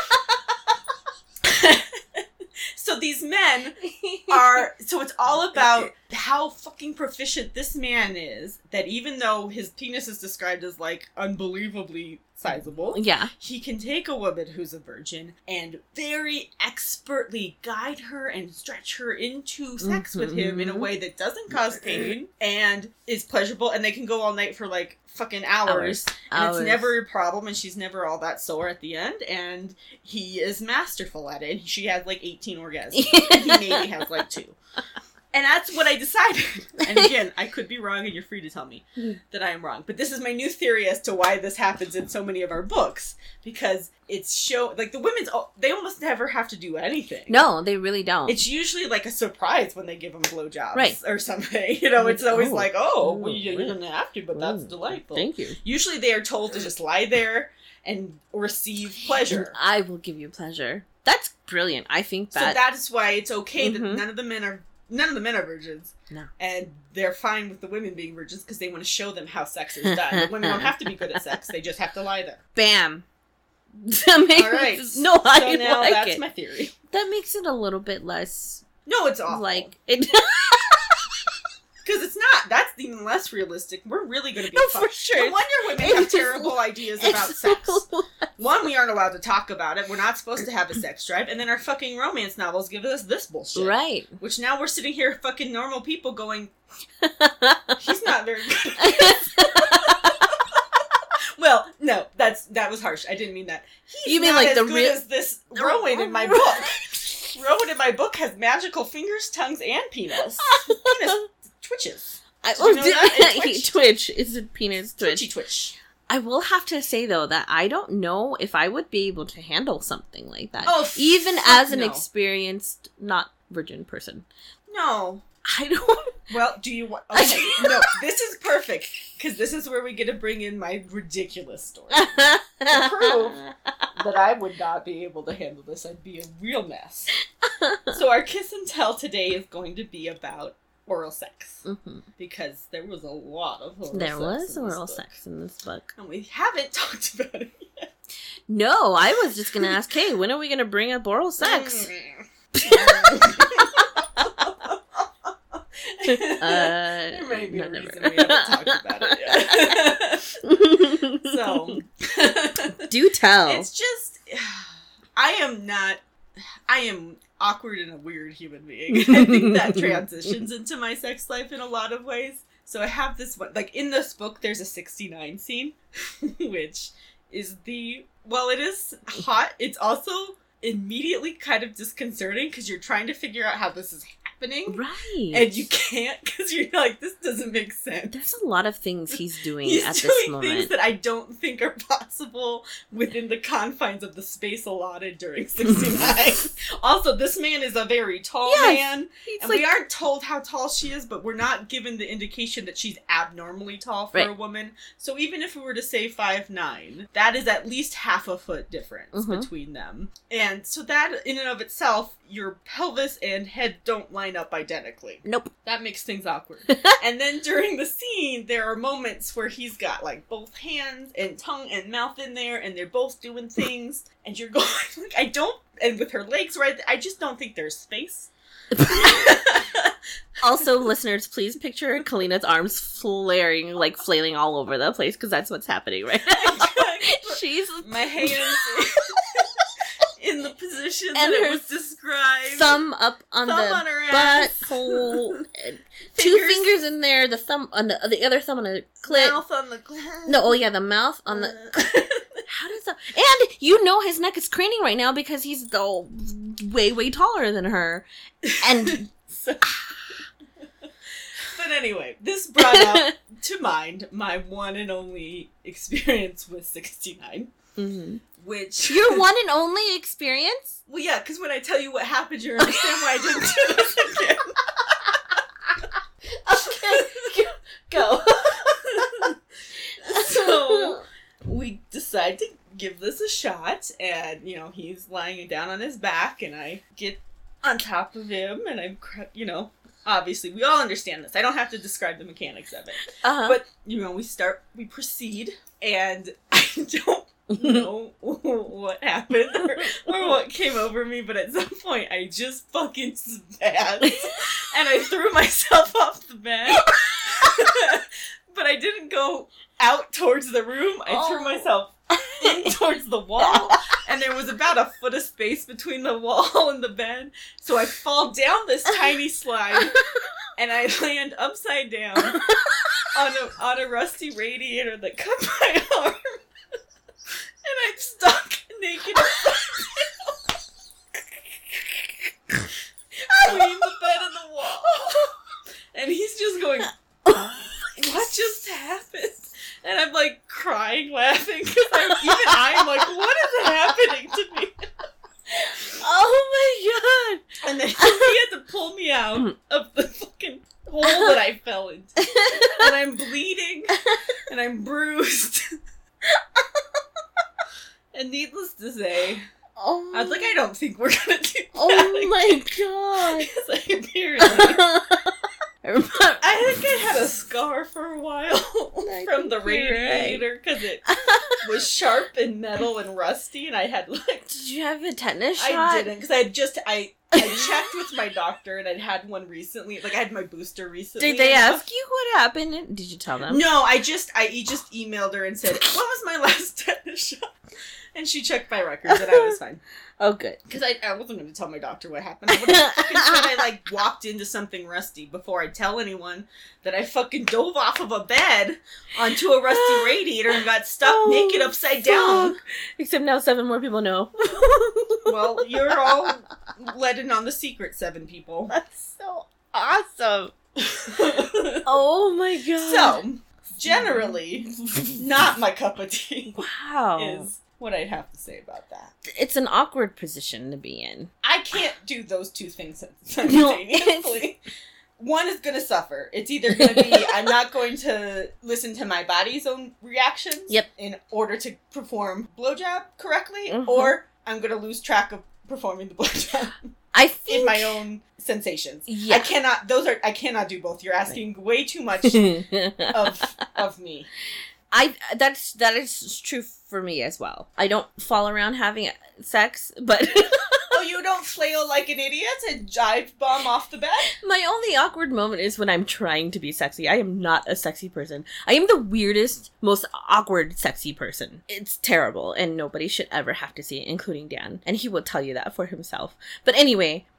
So these men so it's all about how fucking proficient this man is, that even though his penis is described as, like, unbelievably sizable, he can take a woman who's a virgin and very expertly guide her and stretch her into sex with him in a way that doesn't cause pain and is pleasurable, and they can go all night for, like, fucking hours. And it's never a problem, and she's never all that sore at the end, and he is masterful at it. She has, like, 18 orgasms. He maybe has, like, 2. And that's what I decided. And again, I could be wrong, and you're free to tell me that I am wrong. But this is my new theory as to why this happens in so many of our books. Because it's like, the women's, they almost never have to do anything. No, they really don't. It's usually like a surprise when they give them blowjobs or something. You know, it's always you didn't have to, but that's delightful. Thank you. Usually they are told to just lie there and receive pleasure. I will give you pleasure. That's brilliant. I think that. So that is why it's okay that none of the men are virgins. No. And they're fine with the women being virgins because they want to show them how sex is done. The women don't have to be good at sex. They just have to lie there. Bam. All right. No, I so now like that's it. my theory. That makes it a little bit less... No, it's awful. Like, it... Because it's not. That's even less realistic. We're really going to be for sure. No wonder women have terrible ideas about sex. One, we aren't allowed to talk about it. We're not supposed to have a sex drive. And then our fucking romance novels give us this bullshit. Right. Which now we're sitting here fucking normal people going, he's not very good. Well, no, that was harsh. I didn't mean that. He's not as good as this Rowan in my book. Rowan in my book has magical fingers, tongues, and penis. Penis twitches. Twitch. Is it penis twitch? Twitchy twitch. I will have to say, though, that I don't know if I would be able to handle something like that. Oh, even as an experienced, not virgin person. No. I don't... Well, do you want... Okay, no, this is perfect, because this is where we get to bring in my ridiculous story. To prove that I would not be able to handle this, I'd be a real mess. So our kiss and tell today is going to be about oral sex. Because there was a lot of oral sex in this book. And we haven't talked about it yet. No, I was just going to ask, hey, when are we going to bring up oral sex? There may be a reason we haven't talked about it yet. So, do tell. It's just, I am awkward and a weird human being. I think that transitions into my sex life in a lot of ways. So I have this one, like in this book, there's a 69 scene, which is well, it is hot. It's also immediately kind of disconcerting because you're trying to figure out how this is happening. happening. Right. And you can't because you're like, this doesn't make sense. There's a lot of things he's doing at this moment. Things that I don't think are possible within the confines of the space allotted during 69. Also, this man is a very tall man. And we aren't told how tall she is, but we're not given the indication that she's abnormally tall for a woman. So even if we were to say 5'9", that is at least half a foot difference between them. And so that, in and of itself, your pelvis and head don't line up identically. Nope. That makes things awkward. And then during the scene, there are moments where he's got, like, both hands and tongue and mouth in there, and they're both doing things, and you're going, like, and with her legs right there, I just don't think there's space. Also, listeners, please picture Kalina's arms flailing all over the place, because that's what's happening right now. She's... My hands... in the position and that it was described. Thumb up on the her butthole. Two fingers in there. The thumb on the other thumb on the clit. Mouth on the clit. No, the mouth on the. How does that? And you know his neck is craning right now because he's way taller than her, and. But anyway, this brought up to mind my one and only experience with 69. Mm-hmm. Which... Your one and only experience? Well, yeah, because when I tell you what happened, you understand why I didn't do this again. Okay, go. So, we decide to give this a shot, and, he's lying down on his back, and I get on top of him, and I'm, obviously, we all understand this. I don't have to describe the mechanics of it. But, we proceed, and I don't know what happened or what came over me, but at some point I just fucking spazzed and I threw myself off the bed. But I didn't go out towards the room. I threw myself in towards the wall, and there was about a foot of space between the wall and the bed. So I fall down this tiny slide, and I land upside down on a rusty radiator that cut my arm. And I'm stuck naked between the bed and the wall. And he's just going, what just happened? And I'm like crying, laughing, because I'm like, what is happening to me? Oh my god. And then he had to pull me out of the fucking hole that I fell into. And I'm bleeding, and I'm bruised. And needless to say, I was like, I don't think we're gonna do that. Oh my god. Because apparently... I think I had a scar for a while from the radiator because it was sharp and metal and rusty, and I had like... Did you have a tetanus shot? I didn't, because I checked with my doctor, and I'd had one recently. Like, I had my booster recently. Did they ask you what happened? Did you tell them? No, I just emailed her and said, when was my last tetanus shot? And she checked my records, and I was fine. Oh, good. Because I wasn't going to tell my doctor what happened. I would have fucking said I, walked into something rusty before I tell anyone that I fucking dove off of a bed onto a rusty radiator and got stuck naked upside down. Except now 7 more people know. Well, you're all let in on the secret, 7 people. That's so awesome. Oh my god. So, generally, not my cup of tea. Wow. Is what I'd have to say about that. It's an awkward position to be in. I can't do those two things simultaneously. One is going to suffer. It's either going to be, I'm not going to listen to my body's own reactions in order to perform blowjob correctly, or I'm going to lose track of performing the blowjob. I think in my own sensations. Yeah. I cannot do both. You're asking way too much of me. That is true for me as well. I don't fall around having sex, but Oh, you don't flail like an idiot and jive bomb off the bed? My only awkward moment is when I'm trying to be sexy. I am not a sexy person. I am the weirdest, most awkward sexy person. It's terrible, and nobody should ever have to see it, including Dan. And he will tell you that for himself. But anyway,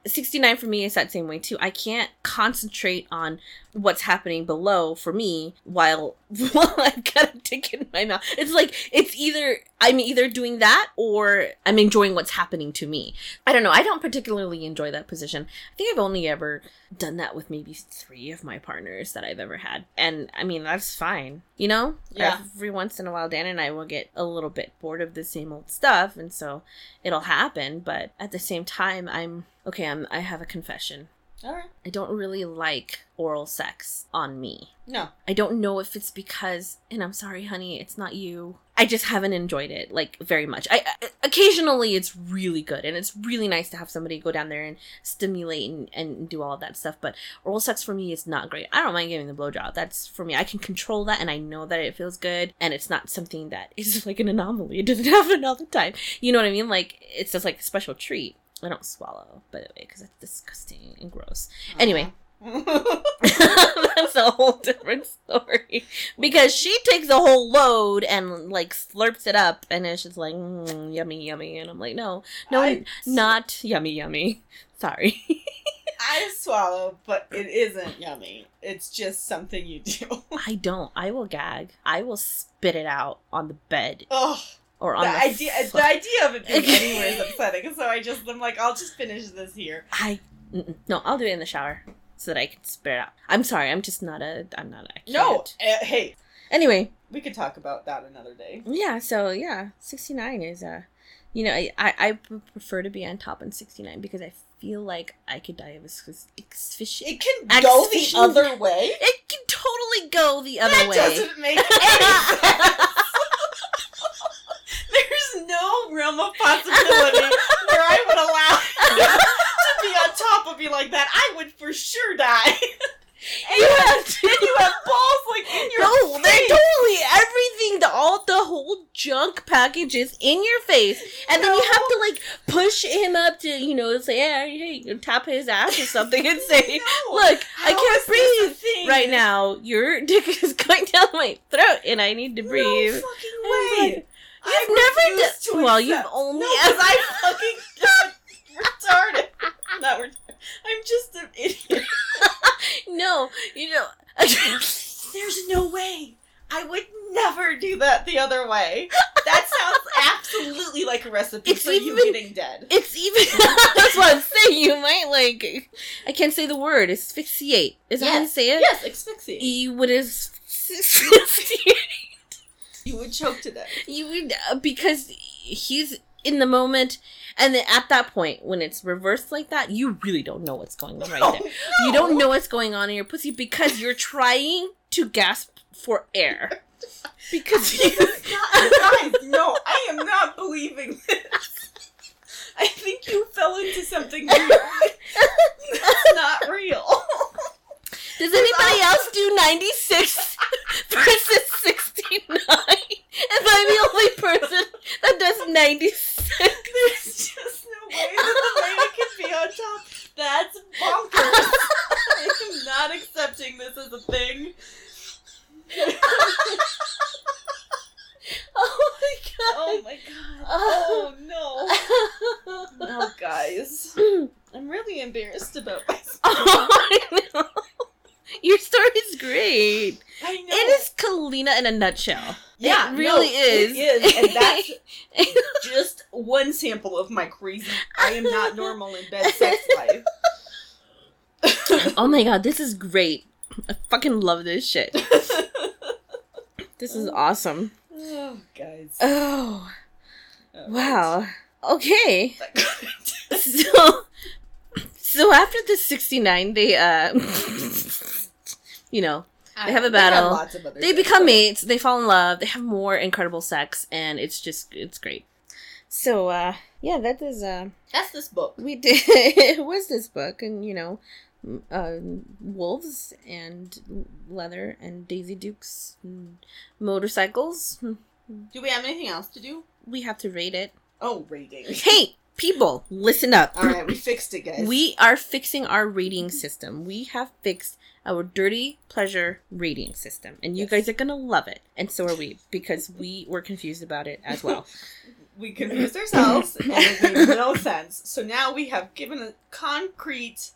69 for me is that same way too. I can't concentrate on what's happening below for me while I've got a dick in my mouth. It's like, I'm either doing that or I'm enjoying what's happening to me. I don't know. I don't particularly enjoy that position. I think I've only ever done that with maybe 3 of my partners that I've ever had. And I mean, that's fine. You know? Yeah. Every once in a while, Dan and I will get a little bit bored of the same old stuff. And so it'll happen. But at the same time, I have a confession. All right. I don't really like oral sex on me. No. I don't know if it's because, and I'm sorry, honey, it's not you. I just haven't enjoyed it, like, very much. I occasionally, it's really good, and it's really nice to have somebody go down there and stimulate and do all of that stuff, but oral sex for me is not great. I don't mind giving the blowjob. That's, for me, I can control that, and I know that it feels good, and it's not something that is, like, an anomaly. It doesn't happen all the time. You know what I mean? Like, it's just, like, a special treat. I don't swallow, by the way, because that's disgusting and gross. Anyway. That's a whole different story. Because she takes a whole load and, like, slurps it up, and it's just like, yummy, yummy. And I'm like, no, not yummy, yummy. Sorry. I swallow, but it isn't yummy. It's just something you do. I don't. I will gag. I will spit it out on the bed. Ugh. Or on the idea of it being anywhere is upsetting. So I'm like, I'll just finish this here. No, I'll do it in the shower so that I can spit it out. I'm sorry, I'm not a No, hey. Anyway, we could talk about that another day. Yeah, so 69 is I prefer to be on top in 69 because I feel like I could die of asphyxiation. It can go the other way. It can totally go the other way. That doesn't make any sense. There's no realm of possibility where I would allow to be on top of you like that. I would for sure die. And you have balls like in your face. They're totally everything. The whole junk package is in your face, and then you have to like push him up to say, hey, tap his ass or something, and say, look, I can't breathe right now. Your dick is going down my throat, and I need to breathe. No fucking way. You've never done. Well, you've only. No, because I fucking retarded. Not retarded. I'm just an idiot. No, there's no way. I would never do that the other way. That sounds absolutely like a recipe for you getting dead. It's even. That's what I'm saying. You might I can't say the word. Asphyxiate. Is that how you say it? Yes, asphyxiate. You would asphyxiate. You would choke to death. You would, because he's in the moment, and then at that point, when it's reversed like that, you really don't know what's going on right there. No. You don't know what's going on in your pussy because you're trying to gasp for air. Because guys, no, I am not believing this. I think you fell into something real. That's not real. Does anybody else do 96 versus 69? Am I the only person that does 96? There's just no way that the lady can be on top. That's bonkers. I am not accepting this as a thing. Oh my god. Oh my god. Oh no. No, guys. I'm really embarrassed about myself. Oh, I know. Your story's great. I know. It is Kalina in a nutshell. Yeah, it really is. It is, and that's just one sample of my crazy, I am not normal in bed sex life. Oh my god, this is great. I fucking love this shit. This is awesome. Oh, guys. Oh. Wow. Okay. So after the 69, they, they have a battle. They become mates. They fall in love. They have more incredible sex, and it's great. So, that is, that's this book. We did, it was this book, and, wolves and leather and Daisy Dukes and motorcycles. Do we have anything else to do? We have to rate it. Oh, rating. Hey, people, listen up. All right, we fixed it, guys. We are fixing our rating system. We have fixed our dirty pleasure rating system, and you guys are gonna love it, and so are we, because we were confused about it as well. we confused ourselves, and it made no sense. So now we have given a concrete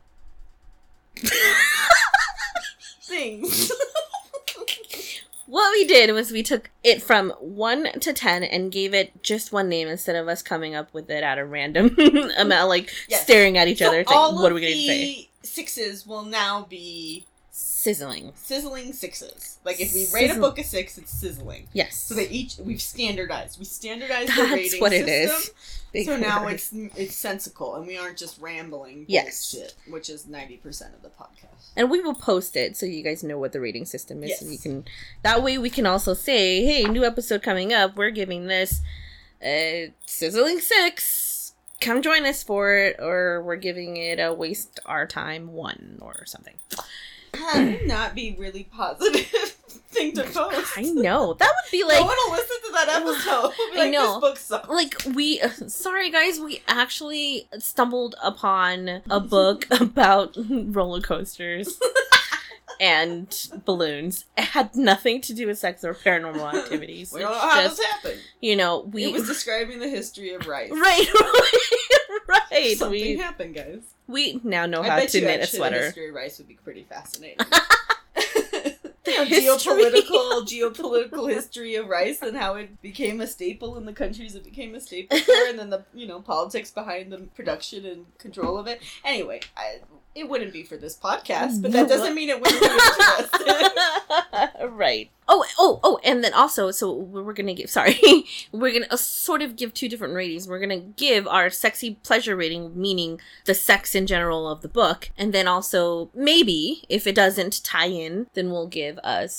things. What we did was we took it from 1 to 10 and gave it just one name instead of us coming up with it at a random amount, like staring at each other. It's like, what are we going to say? 6s will now be sizzling 6s. Like if we rate a book a 6, it's sizzling. Yes. So we standardized the rating what system. It is. Big so word. now it's sensical, and we aren't just rambling bullshit, which is 90% of the podcast. And we will post it so you guys know what the rating system is. Yes. And you can, that way we can also say, hey, new episode coming up. We're giving this a sizzling 6. Come join us for it, or we're giving it a waste our time 1 or something. That would not be really positive thing to post. I know. That would be like... No one will listen to that episode. We'll be like, this book sucks. Like, sorry guys, we actually stumbled upon a book about roller coasters and balloons. It had nothing to do with sex or paranormal activities. We don't know how this happened. You know, It was describing the history of rice. Right. Something happened, guys. We now know how to knit a sweater. The history of rice would be pretty fascinating. geopolitical history of rice and how it became a staple in the countries it became a staple for, and then the politics behind the production and control of it. Anyway, it wouldn't be for this podcast, but that doesn't mean it wouldn't be interesting. Right. Oh, and then also, so we're gonna give, we're gonna sort of give 2 different ratings. We're gonna give our sexy pleasure rating, meaning the sex in general of the book, and then also, maybe, if it doesn't tie in, then we'll give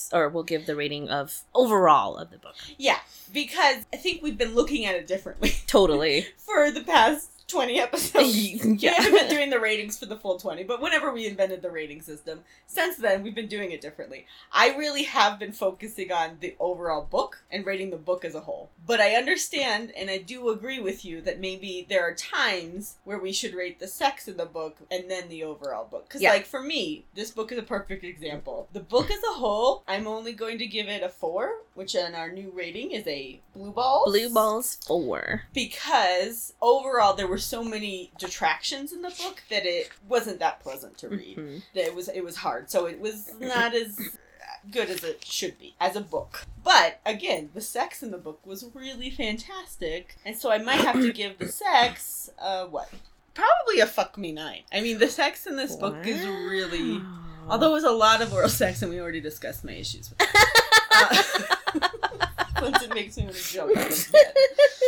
the rating of overall of the book. Yeah, because I think we've been looking at it differently. Totally. For the past 20 episodes. Yeah. We haven't been doing the ratings for the full 20, but whenever we invented the rating system, since then, we've been doing it differently. I really have been focusing on the overall book and rating the book as a whole. But I understand, and I do agree with you, that maybe there are times where we should rate the sex in the book and then the overall book. Because, like, for me, this book is a perfect example. The book as a whole, I'm only going to give it a 4, which in our new rating is a Blue Balls. Blue Balls 4. Because overall, there were so many detractions in the book that it wasn't that pleasant to read. Mm-hmm. That it was hard. So it was not as good as it should be as a book. But again, the sex in the book was really fantastic, and so I might have to give the sex probably a fuck me 9. I mean, the sex in this book is really, although it was a lot of oral sex, and we already discussed my issues with it. Once it makes me want to jump out of bed.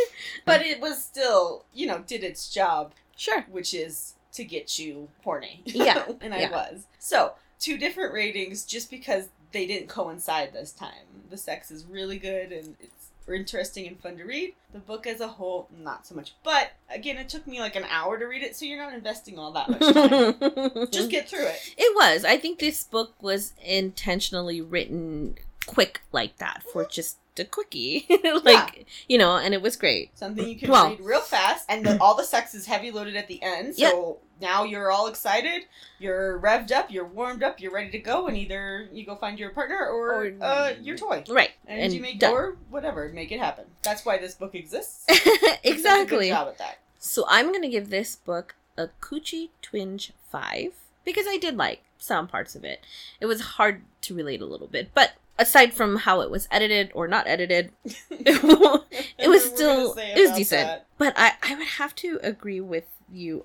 But it was still, did its job. Sure. Which is to get you horny. Yeah. And I was. So, 2 different ratings just because they didn't coincide this time. The sex is really good and it's interesting and fun to read. The book as a whole, not so much. But, again, it took me like an hour to read it, so you're not investing all that much time. Just get through it. It was. I think this book was intentionally written quick like that for just a quickie. And it was great. Something you can read real fast, and all the sex is heavy loaded at the end, so now you're all excited, you're revved up, you're warmed up, you're ready to go, and either you go find your partner or your toy. Right. And you make or whatever, make it happen. That's why this book exists. Exactly. Good job at that. So I'm going to give this book a Coochie Twinge 5, because I did like some parts of it. It was hard to relate a little bit, but aside from how it was edited or not edited, it was decent. That. But I would have to agree with you.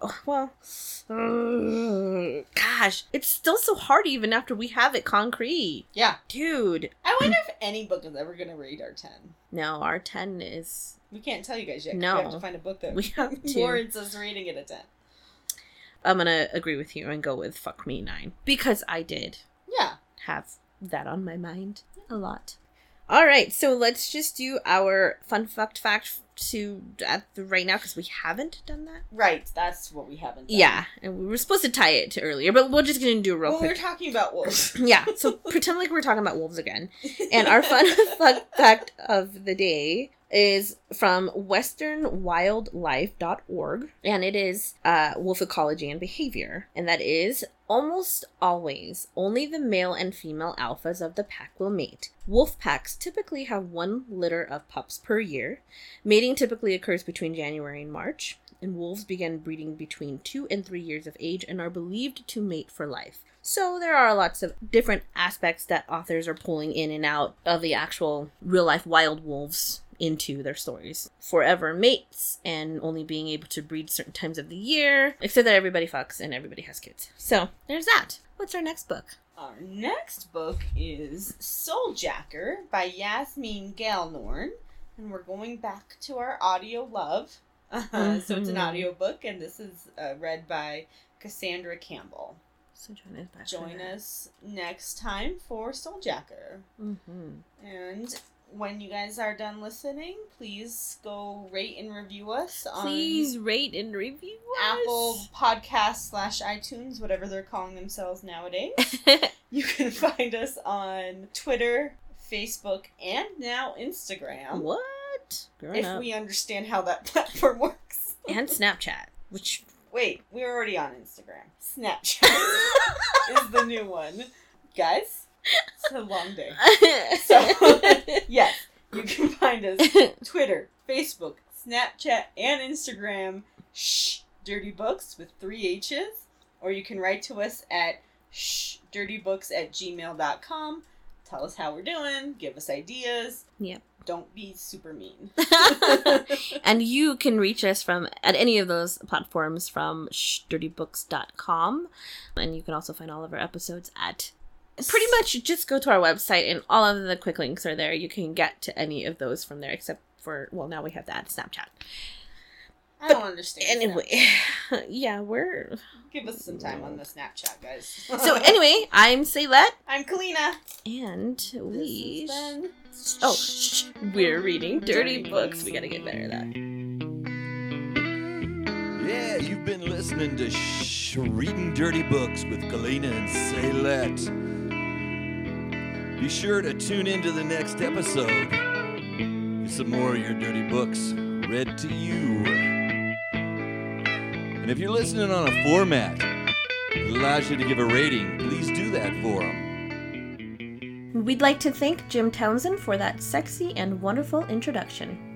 Gosh, it's still so hard even after we have it concrete. Yeah. Dude. I wonder if any book is ever going to rate our 10. No, our 10 is... We can't tell you guys yet. No. We have to find a book that warrants us rating it a 10. I'm going to agree with you and go with fuck me 9. Because I did. Yeah. Have that on my mind a lot. All right, so let's just do our fun fact right now, because we haven't done that. Right, that's what we haven't done. Yeah, and we were supposed to tie it to earlier, but we're just going to do it real quick. We're talking about wolves. Yeah, so pretend like we're talking about wolves again. And our fun fact of the day is from westernwildlife.org, and it is wolf ecology and behavior. And that is, Almost always, only the male and female alphas of the pack will mate. Wolf packs typically have 1 litter of pups per year. Mating typically occurs between January and March, and wolves begin breeding between 2 and 3 years of age and are believed to mate for life. So there are lots of different aspects that authors are pulling in and out of the actual real-life wild wolves into their stories. Forever mates and only being able to breed certain times of the year, except that everybody fucks and everybody has kids. So there's that. What's our next book? Our next book is Souljacker by Yasmin Galenorn, and we're going back to our audio love. So it's an audio book, and this is read by Cassandra Campbell. So join us next time for Souljacker. And when you guys are done listening, please go rate and review us on rate and review us. Apple Podcasts /iTunes, whatever they're calling themselves nowadays. You can find us on Twitter, Facebook, and now Instagram. What? If we understand how that platform works. And Snapchat, which... Wait, we were already on Instagram. Snapchat is the new one. Guys, it's a long day. So, yes, you can find us Twitter, Facebook, Snapchat, and Instagram, Dirty Books with 3 H's. Or you can write to us at dirtybooks@gmail.com. Tell us how we're doing. Give us ideas. Yep. Don't be super mean. And you can reach us at any of those platforms from dirtybooks.com. And you can also find all of our episodes at... Pretty much just go to our website and all of the quick links are there. You can get to any of those from there except for... Well, now we have to add Snapchat. I don't understand. Anyway, yeah, we're... Give us some time on the Snapchat, guys. So anyway, I'm Saylette. I'm Kalina. And we... we're reading Dirty Books. We gotta get better at that. Yeah, you've been listening to Reading Dirty Books with Kalina and Saylette. Be sure to tune into the next episode. Get some more of your dirty books read to you. And if you're listening on a format that allows you to give a rating, please do that for them. We'd like to thank Jim Townsend for that sexy and wonderful introduction.